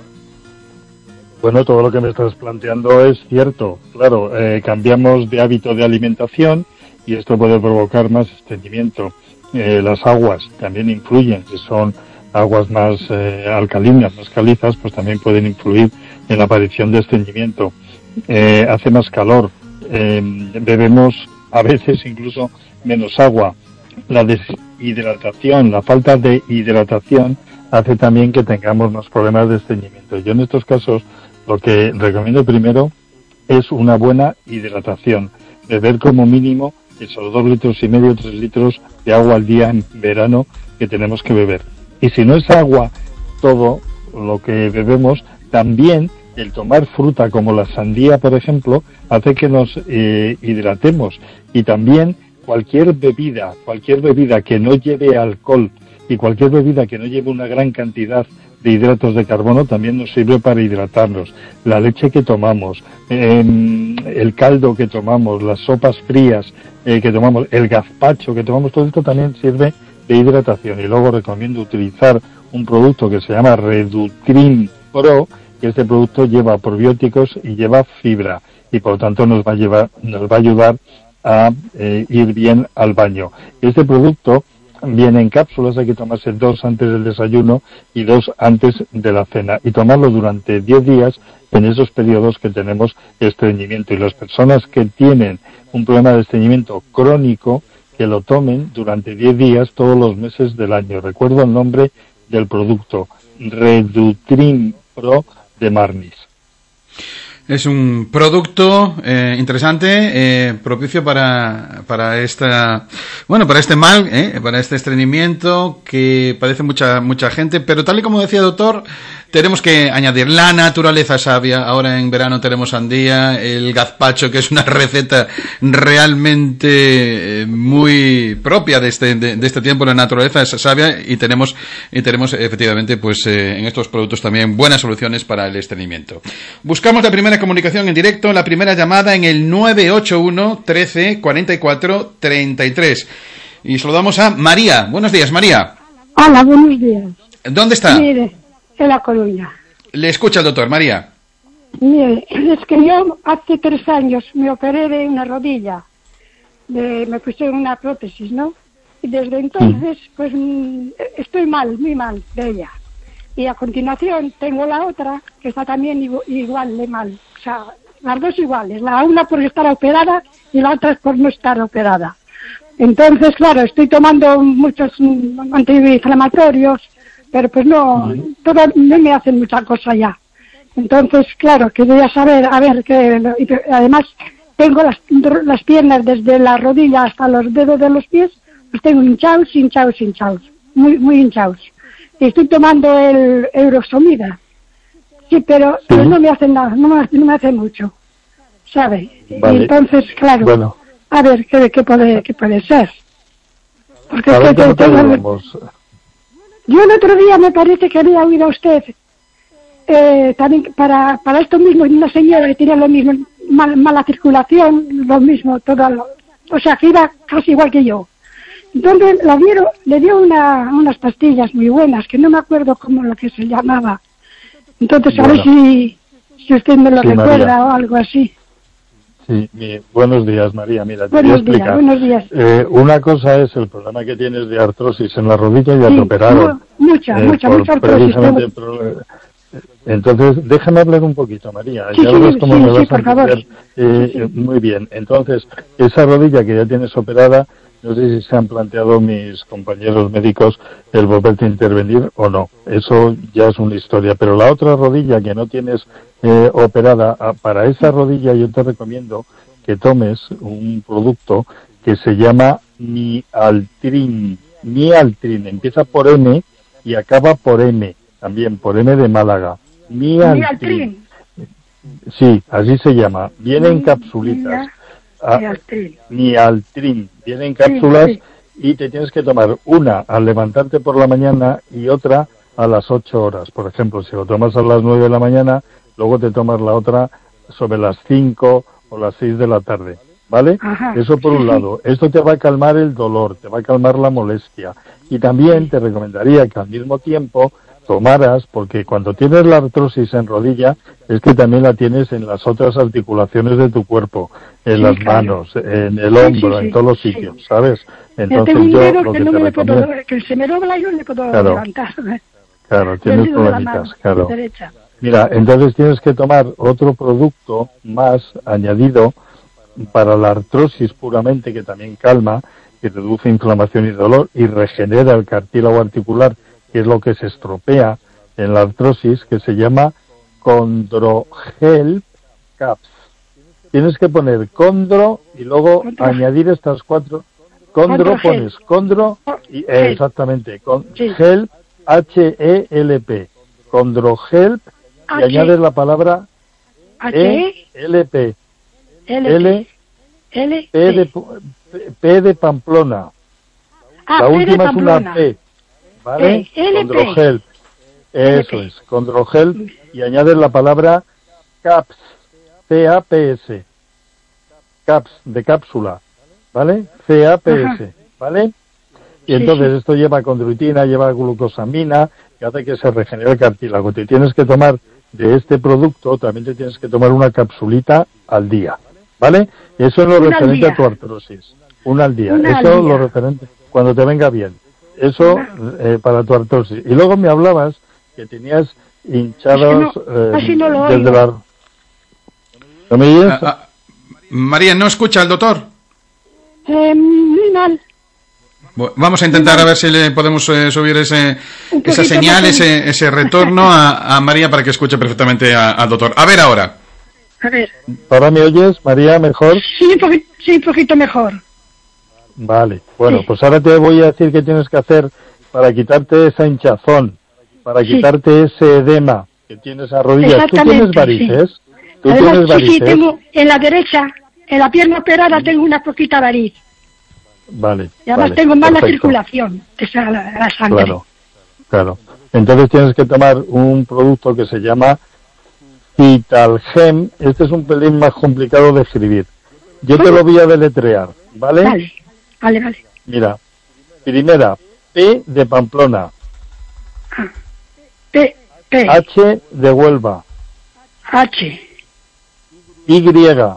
Bueno, todo lo que me estás planteando es cierto. Claro, eh, cambiamos de hábito de alimentación y esto puede provocar más estreñimiento. Eh, las aguas también influyen, si son aguas más eh, alcalinas, más calizas, pues también pueden influir en la aparición de estreñimiento. Eh, hace más calor, eh, bebemos a veces incluso menos agua. La deshidratación, la falta de hidratación hace también que tengamos más problemas de estreñimiento. Yo en estos casos lo que recomiendo primero es una buena hidratación, beber como mínimo esos dos litros y medio, tres litros de agua al día en verano que tenemos que beber. Y si no es agua todo lo que bebemos, también el tomar fruta como la sandía, por ejemplo, hace que nos eh, hidratemos. Y también cualquier bebida, cualquier bebida que no lleve alcohol y cualquier bebida que no lleve una gran cantidad de hidratos de carbono también nos sirve para hidratarnos. La leche que tomamos, eh, el caldo que tomamos, las sopas frías eh, que tomamos, el gazpacho que tomamos, todo esto también sirve de hidratación. Y luego recomiendo utilizar un producto que se llama Redutrin Pro, que este producto lleva probióticos y lleva fibra, y por lo tanto nos va a llevar, nos va a ayudar a eh, ir bien al baño. Este producto viene en cápsulas, hay que tomarse dos antes del desayuno y dos antes de la cena, y tomarlo durante diez días en esos periodos que tenemos estreñimiento. Y las personas que tienen un problema de estreñimiento crónico, que lo tomen durante diez días todos los meses del año. Recuerdo el nombre del producto, Redutrin Pro de Marnis. Es un producto eh, interesante, eh, propicio para para esta bueno para este mal, eh, para este estreñimiento que padece mucha mucha gente, pero tal y como decía el doctor, tenemos que añadir la naturaleza sabia. Ahora en verano tenemos sandía, el gazpacho, que es una receta realmente eh, muy propia de este de, de este tiempo. La naturaleza es sabia, y tenemos y tenemos efectivamente pues eh, en estos productos también buenas soluciones para el estreñimiento. Buscamos la primera comunicación en directo, la primera llamada en el nueve ocho uno, trece, cuarenta y cuatro, treinta y tres. Y saludamos a María. Buenos días, María. Hola, buenos días. ¿Dónde está? Mire, en La Coruña. Le escucha el doctor, María. Mire, es que yo hace tres años me operé de una rodilla, de, me pusieron una prótesis, ¿no? Y desde entonces, pues estoy mal, muy mal de ella. Y a continuación tengo la otra, que está también igual de mal. O sea, las dos iguales. La una por estar operada y la otra es por no estar operada. Entonces, claro, estoy tomando muchos mm, antiinflamatorios, pero pues no, todo, no me hacen mucha cosa ya. Entonces, claro, quería saber, a ver, que y además tengo las, las piernas desde la rodilla hasta los dedos de los pies, los tengo hinchados, hinchados, hinchados, muy, muy hinchados. Y estoy tomando el Eurosomida. Sí, pero, sí. pero no me hacen nada, no me, no me hace mucho, ¿sabe? Vale. Y entonces, claro, bueno. a ver qué, qué, puede, qué puede ser. Porque es que te, tengo... Yo el otro día me parece que había oído a usted, eh, también para, para esto mismo, una señora que tenía lo mismo, mal, mala circulación, lo mismo, todo lo, o sea, que iba casi igual que yo. Entonces la dieron, le dio una, unas pastillas muy buenas, que no me acuerdo cómo lo que se llamaba. Entonces, bueno. a ver si, si usted me lo sí, recuerda María. o algo así. Sí, mi, buenos días, María. Mira, te buenos voy a explicar. Días, buenos días. Eh, una cosa es el problema que tienes de artrosis en la rodilla y ya sí, te operaron. Mucha, eh, mucha, mucha artrosis. Tengo... Entonces, déjame hablar un poquito, María. Sí, ya sí, verás cómo sí, me sí, vas a por favor. entender. Eh, sí. Muy bien. Entonces, esa rodilla que ya tienes operada, no sé si se han planteado mis compañeros médicos el volverte a intervenir o no. Eso ya es una historia. Pero la otra rodilla que no tienes eh, operada, para esa rodilla yo te recomiendo que tomes un producto que se llama Mialtrin. Mialtrin. Empieza por M y acaba por M. También por M de Málaga. Mialtrin. Sí, así se llama. Viene en capsulitas. Mialtrin. Ah, Mialtrin. Viene en cápsulas sí, sí. y te tienes que tomar una al levantarte por la mañana y otra a las ocho horas. Por ejemplo, si lo tomas a las nueve de la mañana, luego te tomas la otra sobre las cinco o las seis de la tarde. ¿Vale? Ajá, Eso por sí, un lado. Sí. Esto te va a calmar el dolor, te va a calmar la molestia. Y también sí. te recomendaría que al mismo tiempo tomaras, porque cuando tienes la artrosis en rodilla, es que también la tienes en las otras articulaciones de tu cuerpo, en sí, las claro. manos, en el hombro, sí, sí, sí. en todos los sitios, sí. ¿sabes? Entonces yo, yo lo que, que no te me recomiendo... Puedo, que se me dobla y no le puedo claro. levantar. ¿eh? Claro, tienes problemitas, claro. Derecha. Mira, entonces tienes que tomar otro producto más añadido para la artrosis puramente, que también calma, que reduce inflamación y dolor y regenera el cartílago articular, que es lo que se estropea en la artrosis, que se llama Condrohelp Caps. Tienes que poner condro y luego Condro. añadir estas cuatro. Condro Condro pones condro y eh, exactamente, con sí. help H E L P. Condrohelp y añades la palabra E L P. L L P de P de Pamplona. Ah, la última es una P. ¿Vale? Condrohelp. Eso es, Condrohelp y añades la palabra CAPS, C A P S. CAPS, de cápsula, ¿vale? C A P S, Ajá. ¿vale? Y sí, entonces sí. esto lleva condroitina, lleva glucosamina, que hace que se regenere el cartílago. Te tienes que tomar de este producto, también te tienes que tomar una capsulita al día, ¿vale? Eso es lo una referente a tu artrosis. Una al día. Una Eso es lo referente, cuando te venga bien. Eso eh, para tu artrosis. Y luego me hablabas que tenías hinchados es que no, eh, no lo desde la... ¿No me oyes? Ah, ah, María, ¿no escucha al doctor? Eh, mal. Bueno, vamos a intentar a ver si le podemos eh, subir ese esa señal, ese, ese retorno a, a María para que escuche perfectamente al doctor. A ver ahora. A ver. ¿Ahora me oyes, María, mejor? Sí, un poquito, sí, un poquito mejor. Vale, bueno, sí. pues ahora te voy a decir qué tienes que hacer para quitarte esa hinchazón, para sí. quitarte ese edema que tienes a rodillas. ¿Tú tienes varices? Sí. ¿Tú Además, tienes varices? Sí, sí, tengo en la derecha, en la pierna operada tengo una poquita variz. Vale. Y además vale, tengo mala perfecto. circulación, esa la, la sangre. Claro, claro. Entonces tienes que tomar un producto que se llama Citalgem. Este es un pelín más complicado de escribir. Yo te lo voy a deletrear, ¿vale? Vale. Vale, vale. Mira, primera, P de Pamplona. Ah, P, P. H de Huelva. H. Y. Y.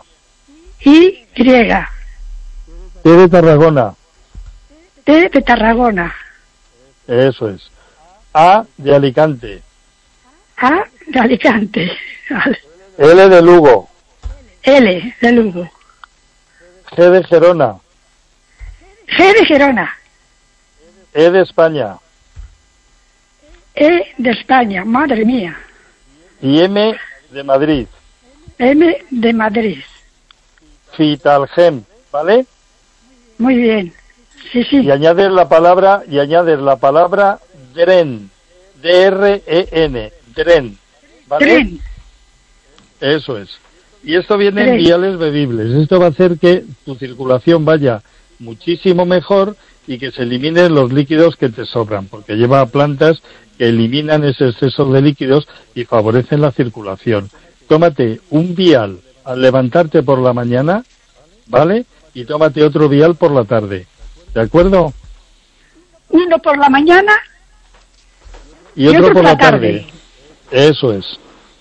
T de Tarragona. T de Tarragona. Eso es. A de Alicante. A de Alicante. Vale. L de Lugo. L de Lugo. G de Gerona. G de Gerona. E de España. E de España, madre mía. Y M de Madrid. M de Madrid. Fitalgem, ¿vale? Muy bien. Sí, sí. Y añades la palabra, y añades la palabra Dren. D R E N. Dren. ¿Vale? Dren. Eso es. Y esto viene Dren. en viales bebibles. Esto va a hacer que tu circulación vaya muchísimo mejor y que se eliminen los líquidos que te sobran, porque lleva plantas que eliminan ese exceso de líquidos y favorecen la circulación. Tómate un vial al levantarte por la mañana, ¿vale? Y tómate otro vial por la tarde. ¿De acuerdo? Uno por la mañana y otro, y otro por la tarde. tarde. Eso es.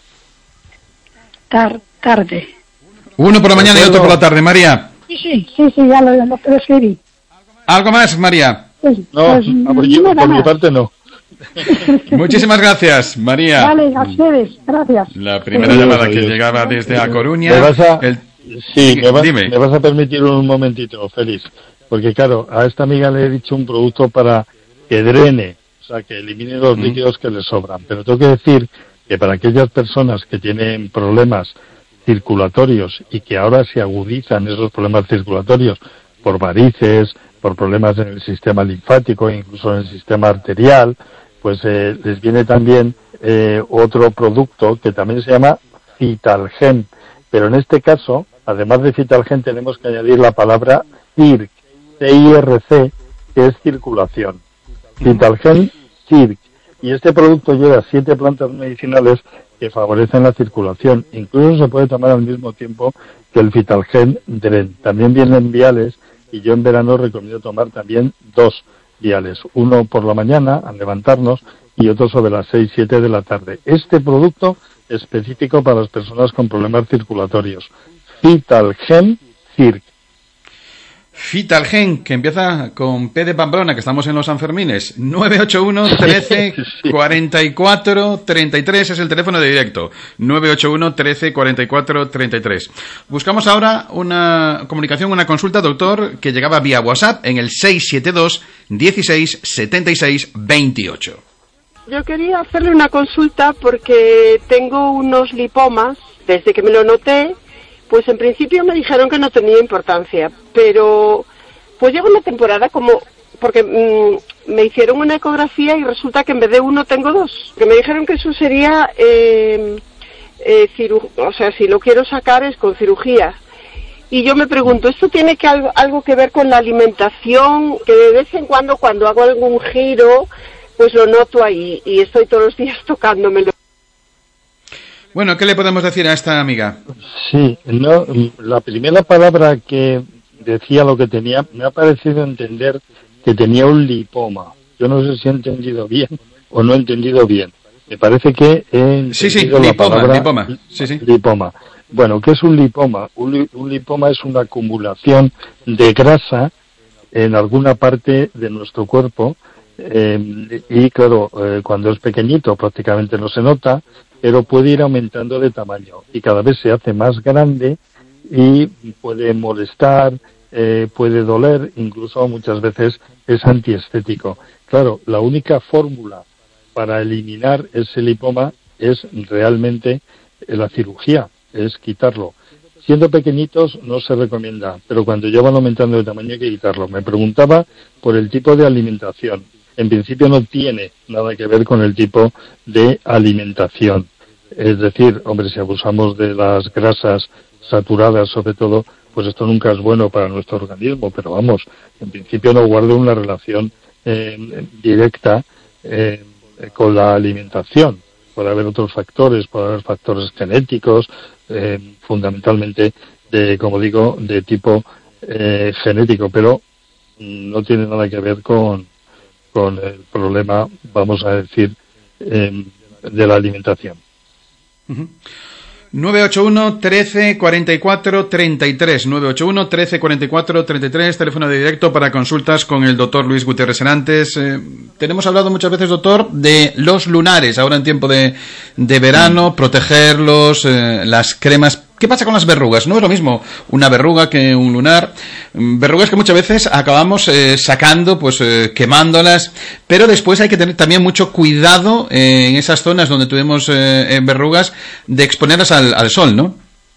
Tar tarde. Uno por la mañana y otro por la tarde, María. Sí, sí, sí, sí, ya lo, lo, lo escribí. ¿Algo más, María? Pues, no, pues, por, yo, por mi parte no. Muchísimas gracias, María. Vale, a ustedes, gracias. La primera sí, llamada que llegaba desde A Coruña. ¿Me vas a, el... Sí, me, va, Dime. me vas a permitir un momentito, Félix. Porque claro, a esta amiga le he dicho un producto para que drene, o sea, que elimine los mm. líquidos que le sobran. Pero tengo que decir que para aquellas personas que tienen problemas circulatorios y que ahora se agudizan esos problemas circulatorios por varices, por problemas en el sistema linfático e incluso en el sistema arterial, pues eh, les viene también eh, otro producto que también se llama Fitalgem. Pero en este caso, además de Fitalgem, tenemos que añadir la palabra CIRC, C I R C, que es circulación. Fitalgem, CIRC. Y este producto lleva siete plantas medicinales que favorecen la circulación. Incluso se puede tomar al mismo tiempo que el Fitalgem Dren. También vienen viales y yo en verano recomiendo tomar también dos viales. Uno por la mañana al levantarnos y otro sobre las seis, siete de la tarde. Este producto específico para las personas con problemas circulatorios. Fitalgem CIRC. Fitalgem, que empieza con P de Pamplona, que estamos en los Sanfermines. nueve ocho uno, trece, cuarenta y cuatro, treinta y tres es el teléfono de directo. nueve ocho uno, trece, cuarenta y cuatro, treinta y tres. Buscamos ahora una comunicación, una consulta, doctor, que llegaba vía WhatsApp en el seis siete dos, dieciséis, setenta y seis, veintiocho. Yo quería hacerle una consulta porque tengo unos lipomas, desde que me lo noté. Pues en principio me dijeron que no tenía importancia, pero pues llega una temporada como, porque mmm, me hicieron una ecografía y resulta que en vez de uno tengo dos, que me dijeron que eso sería, eh, eh, ciru- o sea, si lo quiero sacar es con cirugía. Y yo me pregunto, ¿esto tiene que algo, algo que ver con la alimentación? Que de vez en cuando, cuando hago algún giro, pues lo noto ahí y estoy todos los días tocándomelo. Bueno, ¿qué le podemos decir a esta amiga? Sí, no, la primera palabra que decía lo que tenía, me ha parecido entender que tenía un lipoma. Yo no sé si he entendido bien o no he entendido bien. Me parece que he entendido sí, sí, la lipoma, palabra lipoma. Sí, sí. lipoma. Bueno, ¿qué es un lipoma? Un, li, un lipoma es una acumulación de grasa en alguna parte de nuestro cuerpo eh, y claro, eh, cuando es pequeñito prácticamente no se nota, pero puede ir aumentando de tamaño y cada vez se hace más grande y puede molestar, eh, puede doler, incluso muchas veces es antiestético. Claro, la única fórmula para eliminar ese lipoma es realmente la cirugía, es quitarlo. Siendo pequeñitos no se recomienda, pero cuando ya van aumentando de tamaño hay que quitarlo. Me preguntaba por el tipo de alimentación. En principio no tiene nada que ver con el tipo de alimentación. Es decir, hombre, si abusamos de las grasas saturadas sobre todo, pues esto nunca es bueno para nuestro organismo, pero vamos, en principio no guarda una relación eh, directa eh, con la alimentación. Puede haber otros factores, puede haber factores genéticos, eh, fundamentalmente de, como digo, de tipo eh, genético, pero no tiene nada que ver con con el problema, vamos a decir, eh, de la alimentación. Uh-huh. nueve ocho uno, trece, cuarenta y cuatro, treinta y tres. nueve ocho uno, trece, cuarenta y cuatro, treinta y tres. Teléfono de directo para consultas con el doctor Luis Gutiérrez Serantes. Eh, tenemos hablado muchas veces, doctor, de los lunares. Ahora en tiempo de, de verano, protegerlos, eh, las cremas ¿qué pasa con las verrugas? No es lo mismo una verruga que un lunar. Verrugas que muchas veces acabamos eh, sacando, pues eh, quemándolas, pero después hay que tener también mucho cuidado eh, en esas zonas donde tuvimos eh, verrugas de exponerlas al, al sol, ¿no?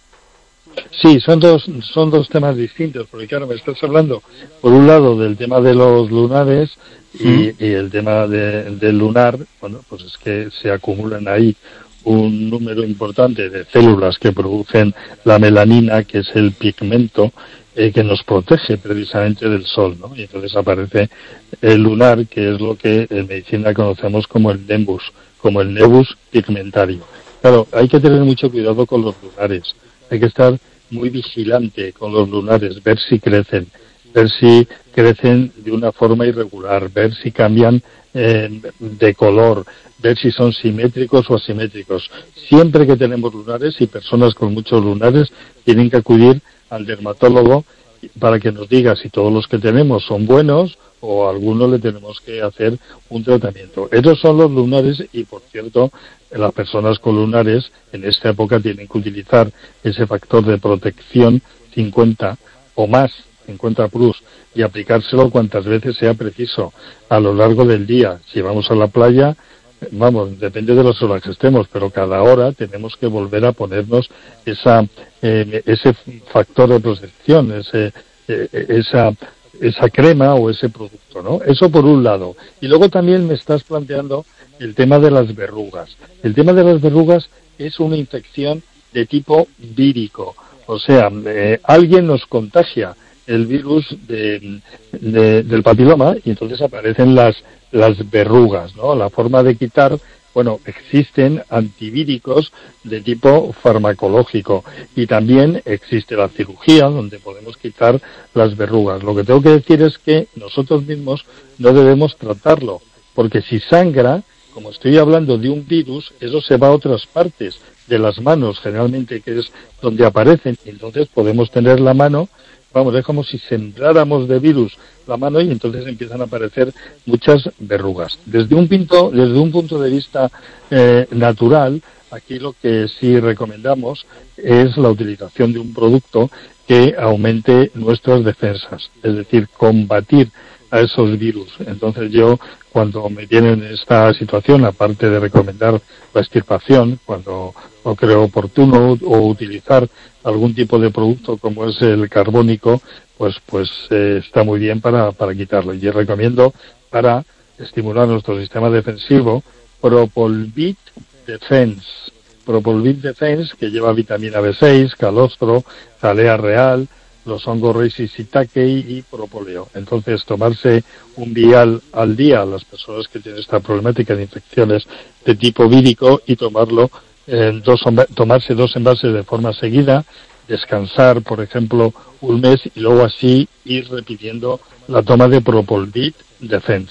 Sí, son dos, son dos temas distintos, porque claro, me estás hablando, por un lado, del tema de los lunares y, mm. y el tema de, del lunar. Bueno, pues es que se acumulan ahí un número importante de células que producen la melanina, que es el pigmento eh, que nos protege precisamente del sol, ¿no? Y entonces aparece el lunar, que es lo que en medicina conocemos como el nebus, como el nebus pigmentario. Claro, hay que tener mucho cuidado con los lunares. Hay que estar muy vigilante con los lunares, ver si crecen, ver si crecen de una forma irregular, ver si cambian eh, de color, ver si son simétricos o asimétricos. Siempre que tenemos lunares, y personas con muchos lunares tienen que acudir al dermatólogo para que nos diga si todos los que tenemos son buenos o a alguno le tenemos que hacer un tratamiento. Esos son los lunares y, por cierto, las personas con lunares en esta época tienen que utilizar ese factor de protección cincuenta o más, cincuenta plus, y aplicárselo cuantas veces sea preciso a lo largo del día. Si vamos a la playa, vamos, depende de las horas que estemos, pero cada hora tenemos que volver a ponernos esa eh, ese factor de protección, ese eh, esa esa crema o ese producto, ¿no? Eso por un lado. Y luego también me estás planteando el tema de las verrugas. El tema de las verrugas es una infección de tipo vírico, o sea, eh, alguien nos contagia el virus de, de, del papiloma y entonces aparecen las las verrugas, ¿no? La forma de quitar, bueno, existen antivíricos de tipo farmacológico y también existe la cirugía donde podemos quitar las verrugas. Lo que tengo que decir es que nosotros mismos no debemos tratarlo, porque si sangra, como estoy hablando de un virus, eso se va a otras partes de las manos, generalmente, que es donde aparecen, y entonces podemos tener la mano, vamos, es como si sembráramos de virus la mano y entonces empiezan a aparecer muchas verrugas. Desde un punto, desde un punto de vista eh, natural, aquí lo que sí recomendamos es la utilización de un producto que aumente nuestras defensas, es decir, combatir a esos virus. Entonces yo, cuando me tienen en esta situación, aparte de recomendar la extirpación, cuando lo creo oportuno, o utilizar algún tipo de producto como es el carbónico, pues pues eh, está muy bien para, para quitarlo. Y recomiendo, para estimular nuestro sistema defensivo, Propolvit Defense. Propolvit Defense, que lleva vitamina B seis, calostro, jalea real, los hongos Reishi shiitake y propóleo. Entonces, tomarse un vial al día a las personas que tienen esta problemática de infecciones de tipo vírico y tomarlo en dos, tomarse dos envases de forma seguida, descansar, por ejemplo, un mes y luego así ir repitiendo la toma de Propolvit Defense.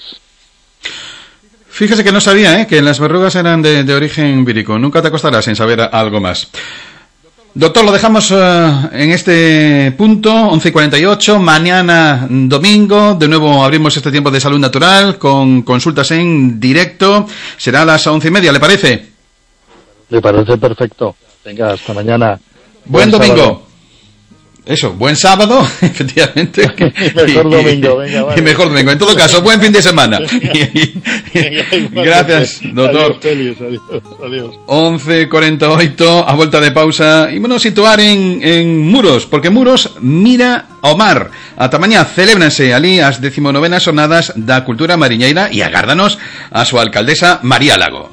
Fíjese que no sabía, ¿eh?, que las verrugas eran de, de origen vírico. Nunca te acostarás sin saber algo más. Doctor, lo dejamos uh, en este punto, once y cuarenta y ocho, mañana domingo, de nuevo abrimos este tiempo de salud natural con consultas en directo, será a las once y media, ¿le parece? Me parece perfecto. Venga, hasta mañana. Buen, buen domingo. Sábado. Eso, buen sábado, efectivamente. mejor domingo, venga, vale. Y mejor domingo. En todo caso, buen fin de semana. Gracias, doctor. Adiós, adiós, adiós. once cuarenta y ocho, a vuelta de pausa. Y bueno, situar en, en Muros, porque Muros mira ao mar. Ata mañá celébranse alí as decimonovenas jornadas da cultura mariñeira e agárdanos a súa alcaldesa María Lago.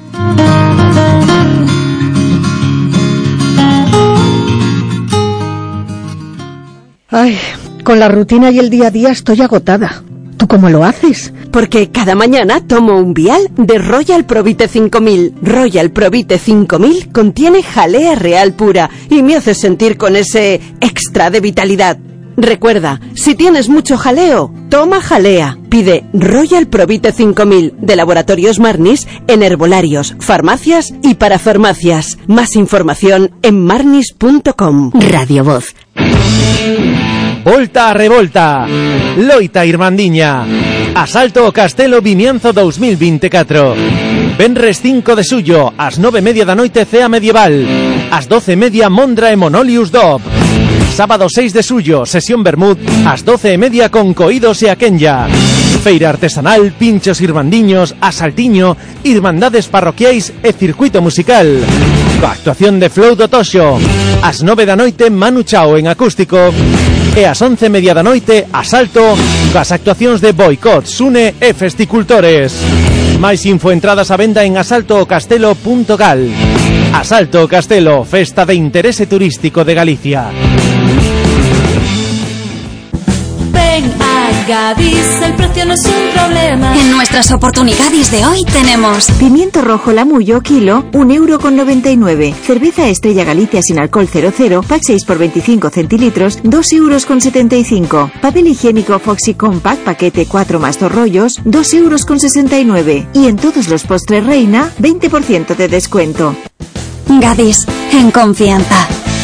Ay, con la rutina y el día a día estoy agotada. ¿Tú cómo lo haces? Porque cada mañana tomo un vial de Royal Provite cinco mil. Royal Provite cinco mil contiene jalea real pura y me hace sentir con ese extra de vitalidad. Recuerda, si tienes mucho jaleo, toma jalea. Pide Royal Provite cinco mil de Laboratorios Marnis en herbolarios, farmacias y parafarmacias. Más información en marnis punto com. Radio Voz. Volta a revolta. Loita Irmandiña. Asalto ao Castelo Vimianzo dos mil veinticuatro. Venres cinco de suyo, ás nove e media da noite cea medieval. ás doce e media Mondra e Monolius Dub. Sábado seis de suyo, sesión Bermud, ás doce e media con Coídos e a Kenya. Feira artesanal, pinchos irmandiños, asaltiño, irmandades parroquiais e circuito musical. Coa actuación de Flow do Toxo. Ás nove da noite Manu Chao en acústico. E ás once e media da noite Asalto, coas actuacións de Boicot, Sune e Festicultores. Máis info entradas a venda en asalto o castelo punto gal. Asalto o Castelo, festa de interese turístico de Galicia. Ven a Gadis, el precio no es un problema. En nuestras oportunidades de hoy tenemos pimiento rojo Lamullo, kilo, un euro con noventa y nueve. Cerveza Estrella Galicia sin alcohol cero cero, pack seis por veinticinco centilitros, dos euros con setenta y cinco. Papel higiénico Foxy Compact, paquete cuatro más dos rollos, dos euros con sesenta y nueve. Y en todos los postres Reina, veinte por ciento de descuento. Gadis, en confianza.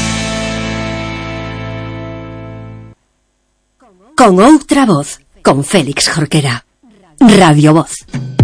Con outra voz, con Félix Jorquera. Radio Voz.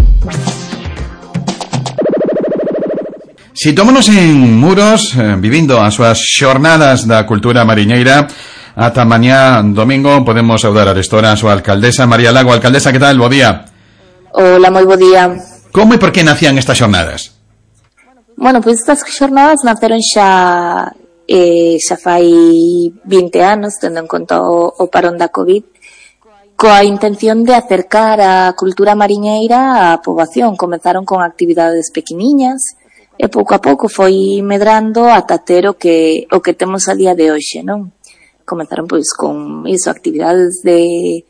Sitómonos en Muros, eh, vivindo as súas xornadas da cultura mariñeira. Ata mañá domingo podemos saudar a restora a súa alcaldesa María Lago. Alcaldesa, que tal? Bo día. Hola, moi bo día. Como e por que nacían estas xornadas? Bueno, pois estas xornadas naceron xa eh, xa fai vinte anos, tendo en conta o, o parón da COVID, coa intención de acercar a cultura mariñeira á poboación. Comenzaron con actividades pequeniñas e pouco a pouco foi medrando ata ter o que, o que temos a día de hoxe, non? Comenzaron pois con iso, actividades de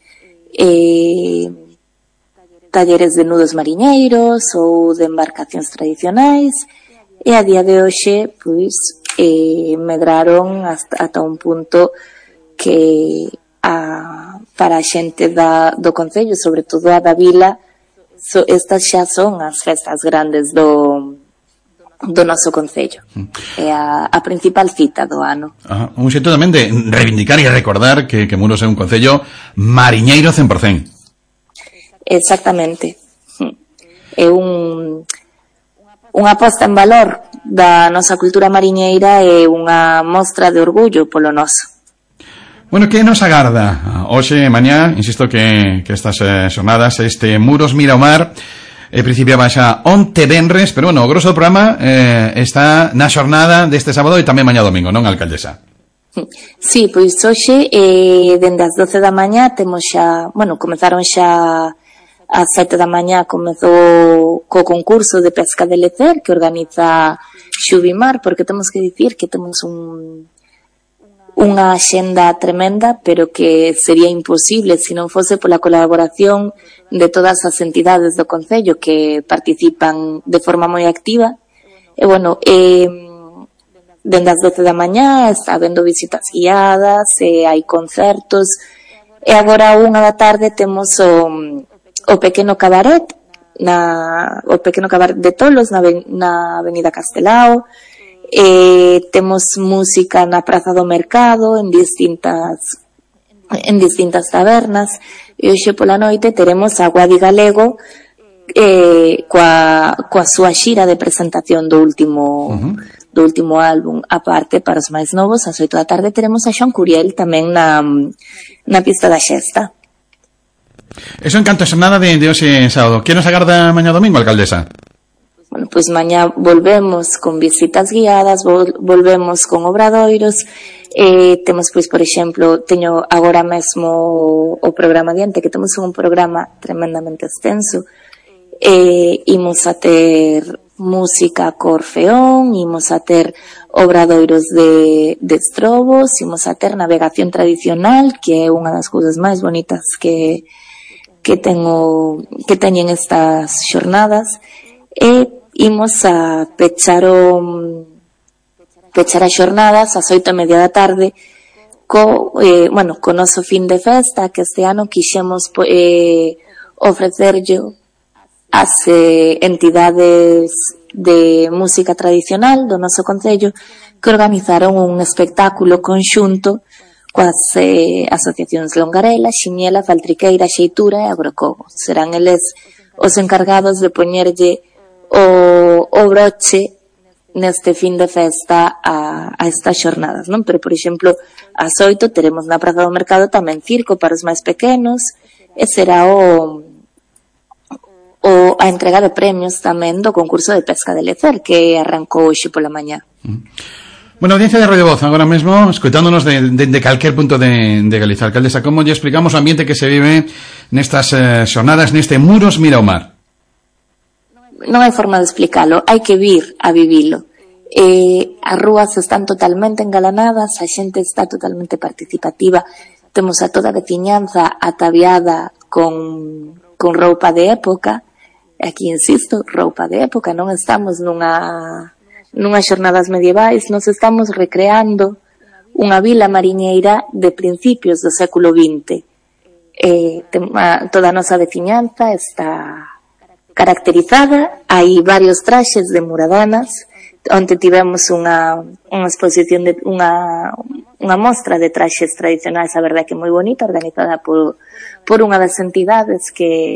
eh, talleres de nudos mariñeiros ou de embarcacións tradicionais. E a día de hoxe, pois, eh, medraron hasta, ata un punto que a, para a xente da, do concello, sobre todo a da vila, so, estas xa son as festas grandes do, do noso concello. É a, a principal cita do ano. Ajá. Un xeito tamén de reivindicar e recordar que, que Muros é un concello mariñeiro cen por cen. Exactamente. É un... unha posta en valor da nosa cultura mariñeira e unha mostra de orgullo polo noso. Bueno, que nos agarda hoxe e mañá? Insisto que, que estas eh, xornadas, este Muros mira o mar, e principiaba xa onte venres, pero bueno, o grosso do programa eh, está na xornada deste sábado e tamén mañá domingo, non, alcaldesa? Sí, pois hoxe, eh, dende as doce da mañá, temos xa, bueno, comenzaron xa ás sete da mañá, comezou co concurso de pesca de lecer que organiza Xubimar, porque temos que dicir que temos un unha axenda tremenda, pero que sería imposible se non fose pola colaboración de todas as entidades do concello que participan de forma moi activa. E bueno, eh, dende as doce da mañá está habendo visitas guiadas, e hai concertos, e agora a unha da tarde temos o o pequeno cabaret na o pequeno cabaret de Tolos na, na Avenida Castelao. Eh, temos música na Praza do Mercado en distintas en distintas tabernas, e hoxe pola noite teremos a Guadi Galego eh, coa, coa súa xira de presentación do último uh-huh. do último álbum. Aparte, para os máis novos, ás oito da tarde teremos a Xoan Curiel tamén na, na pista da xesta. Eso en canto a xornada de, de hoxe sábado. Que nos agarda mañá domingo, alcaldesa? Bueno, pois pues mañá volvemos con visitas guiadas, vol volvemos con obradoiros. Eh, temos, pois, por exemplo, teño agora mesmo o programa diante, que temos un programa tremendamente extenso. Eh, imos a ter música co Orfeón, imos a ter obradoiros de, de estrobos, imos a ter navegación tradicional, que é unha das cousas máis bonitas que que tengo que teñen estas xornadas, e imos a pechar o pechar as xornadas ás oito e media da tarde co, eh, bueno, co noso fin de festa, que este ano quixemos eh, ofrecerlle as eh, entidades de música tradicional do noso concello, que organizaron un espectáculo conxunto coas eh, asociacións Longarela, Xiñela, Faltriqueira, Xeitura e Agrocobo. Serán eles os encargados de poñerlle o, o broche neste fin de festa a, a estas xornadas, non? Pero, por exemplo, ás oito teremos na Praza do Mercado tamén circo para os máis pequenos, e será o, o a entrega de premios tamén do concurso de pesca de lecer que arrancou hoxe pola mañá. Bueno, audiencia de Radio Voz, agora mesmo, escoitándonos de, de, de calquer punto de, de Galicia. Alcaldesa, como lle explicamos o ambiente que se vive nestas eh, xornadas, neste Muros Mira o Mar? Non hai forma de explicalo, hai que vir a vivilo. Eh, as rúas están totalmente engalanadas, a xente está totalmente participativa, temos a toda a veciñanza ataviada con, con roupa de época, aquí insisto, roupa de época, non estamos nunha, nunhas xornadas medievais, nos estamos recreando unha vila mariñeira de principios do século vinte. Eh, toda a nosa veciñanza está caracterizada, hai varios traxes de muradanas, onde tivemos unha, unha exposición de unha, unha mostra de traxes tradicionais, a verdade que moi bonita, organizada por, por unha das entidades que,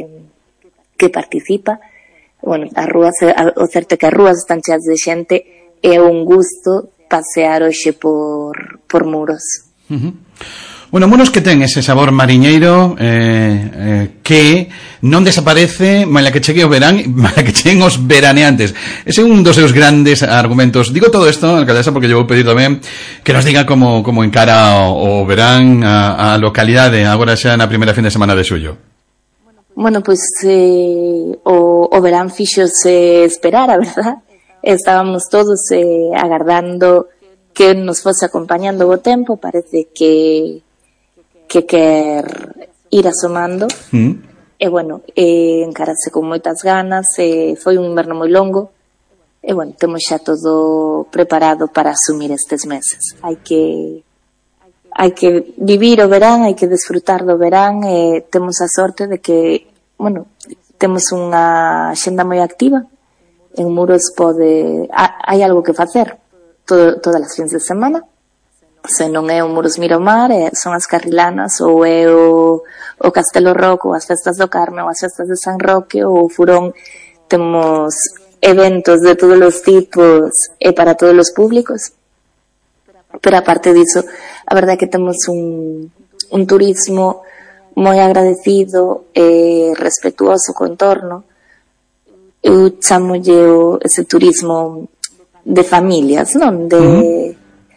que participa. Bueno, as rúas, o certo é que as rúas están cheas de xente, é un gusto pasear hoxe por, por Muros. Uh-huh. Bueno, Muros que ten ese sabor mariñeiro eh, eh, que non desaparece mala que chegue o verán, mala que cheguen os veraneantes. Ese é un dos seus grandes argumentos. Digo todo isto, alcaldesa, porque lle vou pedir tamén que nos diga como, como encara o, o verán a, a localidade agora xa na primeira fin de semana de xullo. Bueno, pois pues, eh, o, o verán fixose esperar, a verdad. Estábamos todos eh, agardando que nos fose acompañando o tempo, parece que que quer ir asomando, mm. e bueno, eh, encarase con moitas ganas, eh, foi un inverno moi longo, e bueno, temos xa todo preparado para asumir estes meses. Hai que hai que vivir o verán, hai que desfrutar do verán, e temos a sorte de que, bueno, temos unha xenda moi activa, en Muros pode, hai algo que facer todo, todas as fins de semana. Se non é o Muros Mira o Mar, é, son as Carrilanas, ou é o, o Castelo Roco, ou as festas do Carme, ou as festas de San Roque, ou o Furón. Temos eventos de todos os tipos e para todos os públicos. Pero aparte diso, a verdade é que temos un, un turismo moi agradecido e respetuoso co entorno. Eu chamolle o, ese turismo de familias, non? De... Uh-huh.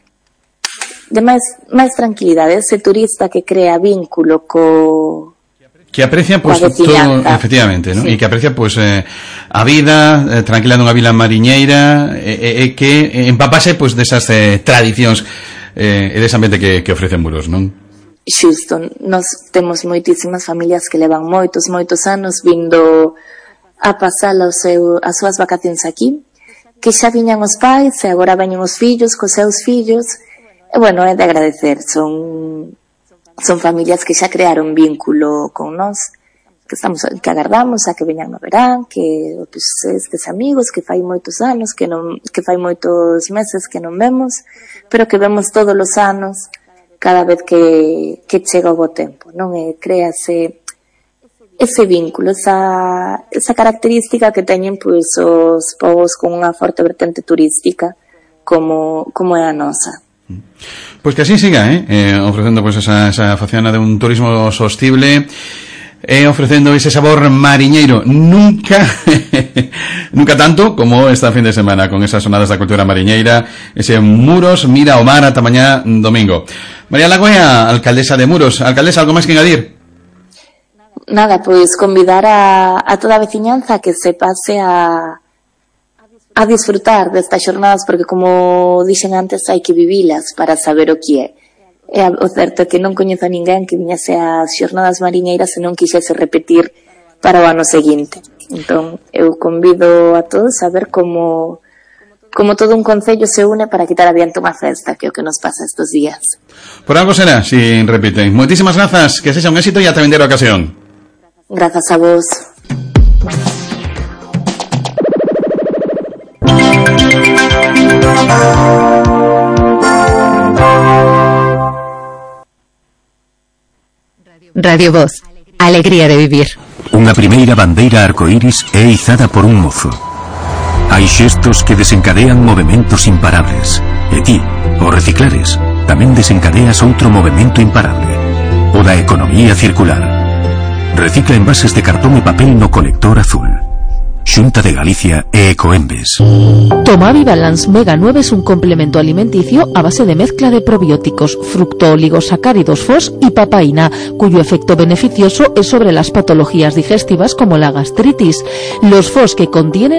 de máis, máis tranquilidade, ese turista que crea vínculo co que aprecia pues todo, efectivamente, ¿no? Sí. E que aprecia pues eh, a vida eh, tranquila dunha vila mariñeira e eh, eh, que empapase pues desas eh, tradicións eh, e dese ambiente que, que ofrece Muros, non? Xusto, nos temos moitísimas familias que levan moitos, moitos anos vindo a pasar os seu, as súas vacacións aquí, que xa viñan os pais e agora veñen os fillos cos seus fillos. E, bueno, é de agradecer, son son familias que xa crearon vínculo con nós, que estamos que agardamos a que veñan no verán, que pues, estes amigos que fai moitos anos, que non que fai moitos meses que non vemos, pero que vemos todos os anos cada vez que que chega o bo tempo, non? E créase ese vínculo, esa esa característica que teñen pois os povos con unha forte vertente turística como como é a nosa. Pues que así siga, ¿eh? Eh, ofrecendo pues esa, esa faciana de un turismo sostible, eh, ofrecendo ese sabor mariñeiro, nunca nunca tanto como esta fin de semana, con esas sonadas da cultura mariñeira, ese Muros Mira o Mar ata mañá domingo. María Lagoya, alcaldesa de Muros. Alcaldesa, algo máis que engadir? Nada, pois convidar a, a toda a veciñanza que se pase a a disfrutar destas xornadas, porque como dixen antes hai que vivilas para saber o que é. E o certo é que non coñezo a ninguén que viñase as xornadas mariñeiras e non quixese repetir para o ano seguinte. Entón, eu convido a todos a ver como como todo un concello se une para quitar adiante unha festa, que é o que nos pasa estes días. Por algo será, si repiten. Moitísimas grazas, que sexa un éxito e ata vender a ocasión. Grazas a vos. Radio Voz, alegría de vivir. Unha primeira bandeira arcoíris é izada por un mozo. A Hai xestos que desencadean movementos imparables. E ti, ao reciclares, tamén desencadeas outro movemento imparable. O da economía circular. Recicla envases de cartón e papel no colector azul. Xunta de Galicia e Ecoembes. Tomavi Balance Mega nueve es un complemento alimenticio a base de mezcla de probióticos, fructooligosacáridos F O S y papaína, cuyo efecto beneficioso es sobre las patologías digestivas como la gastritis. Los F O S que contienen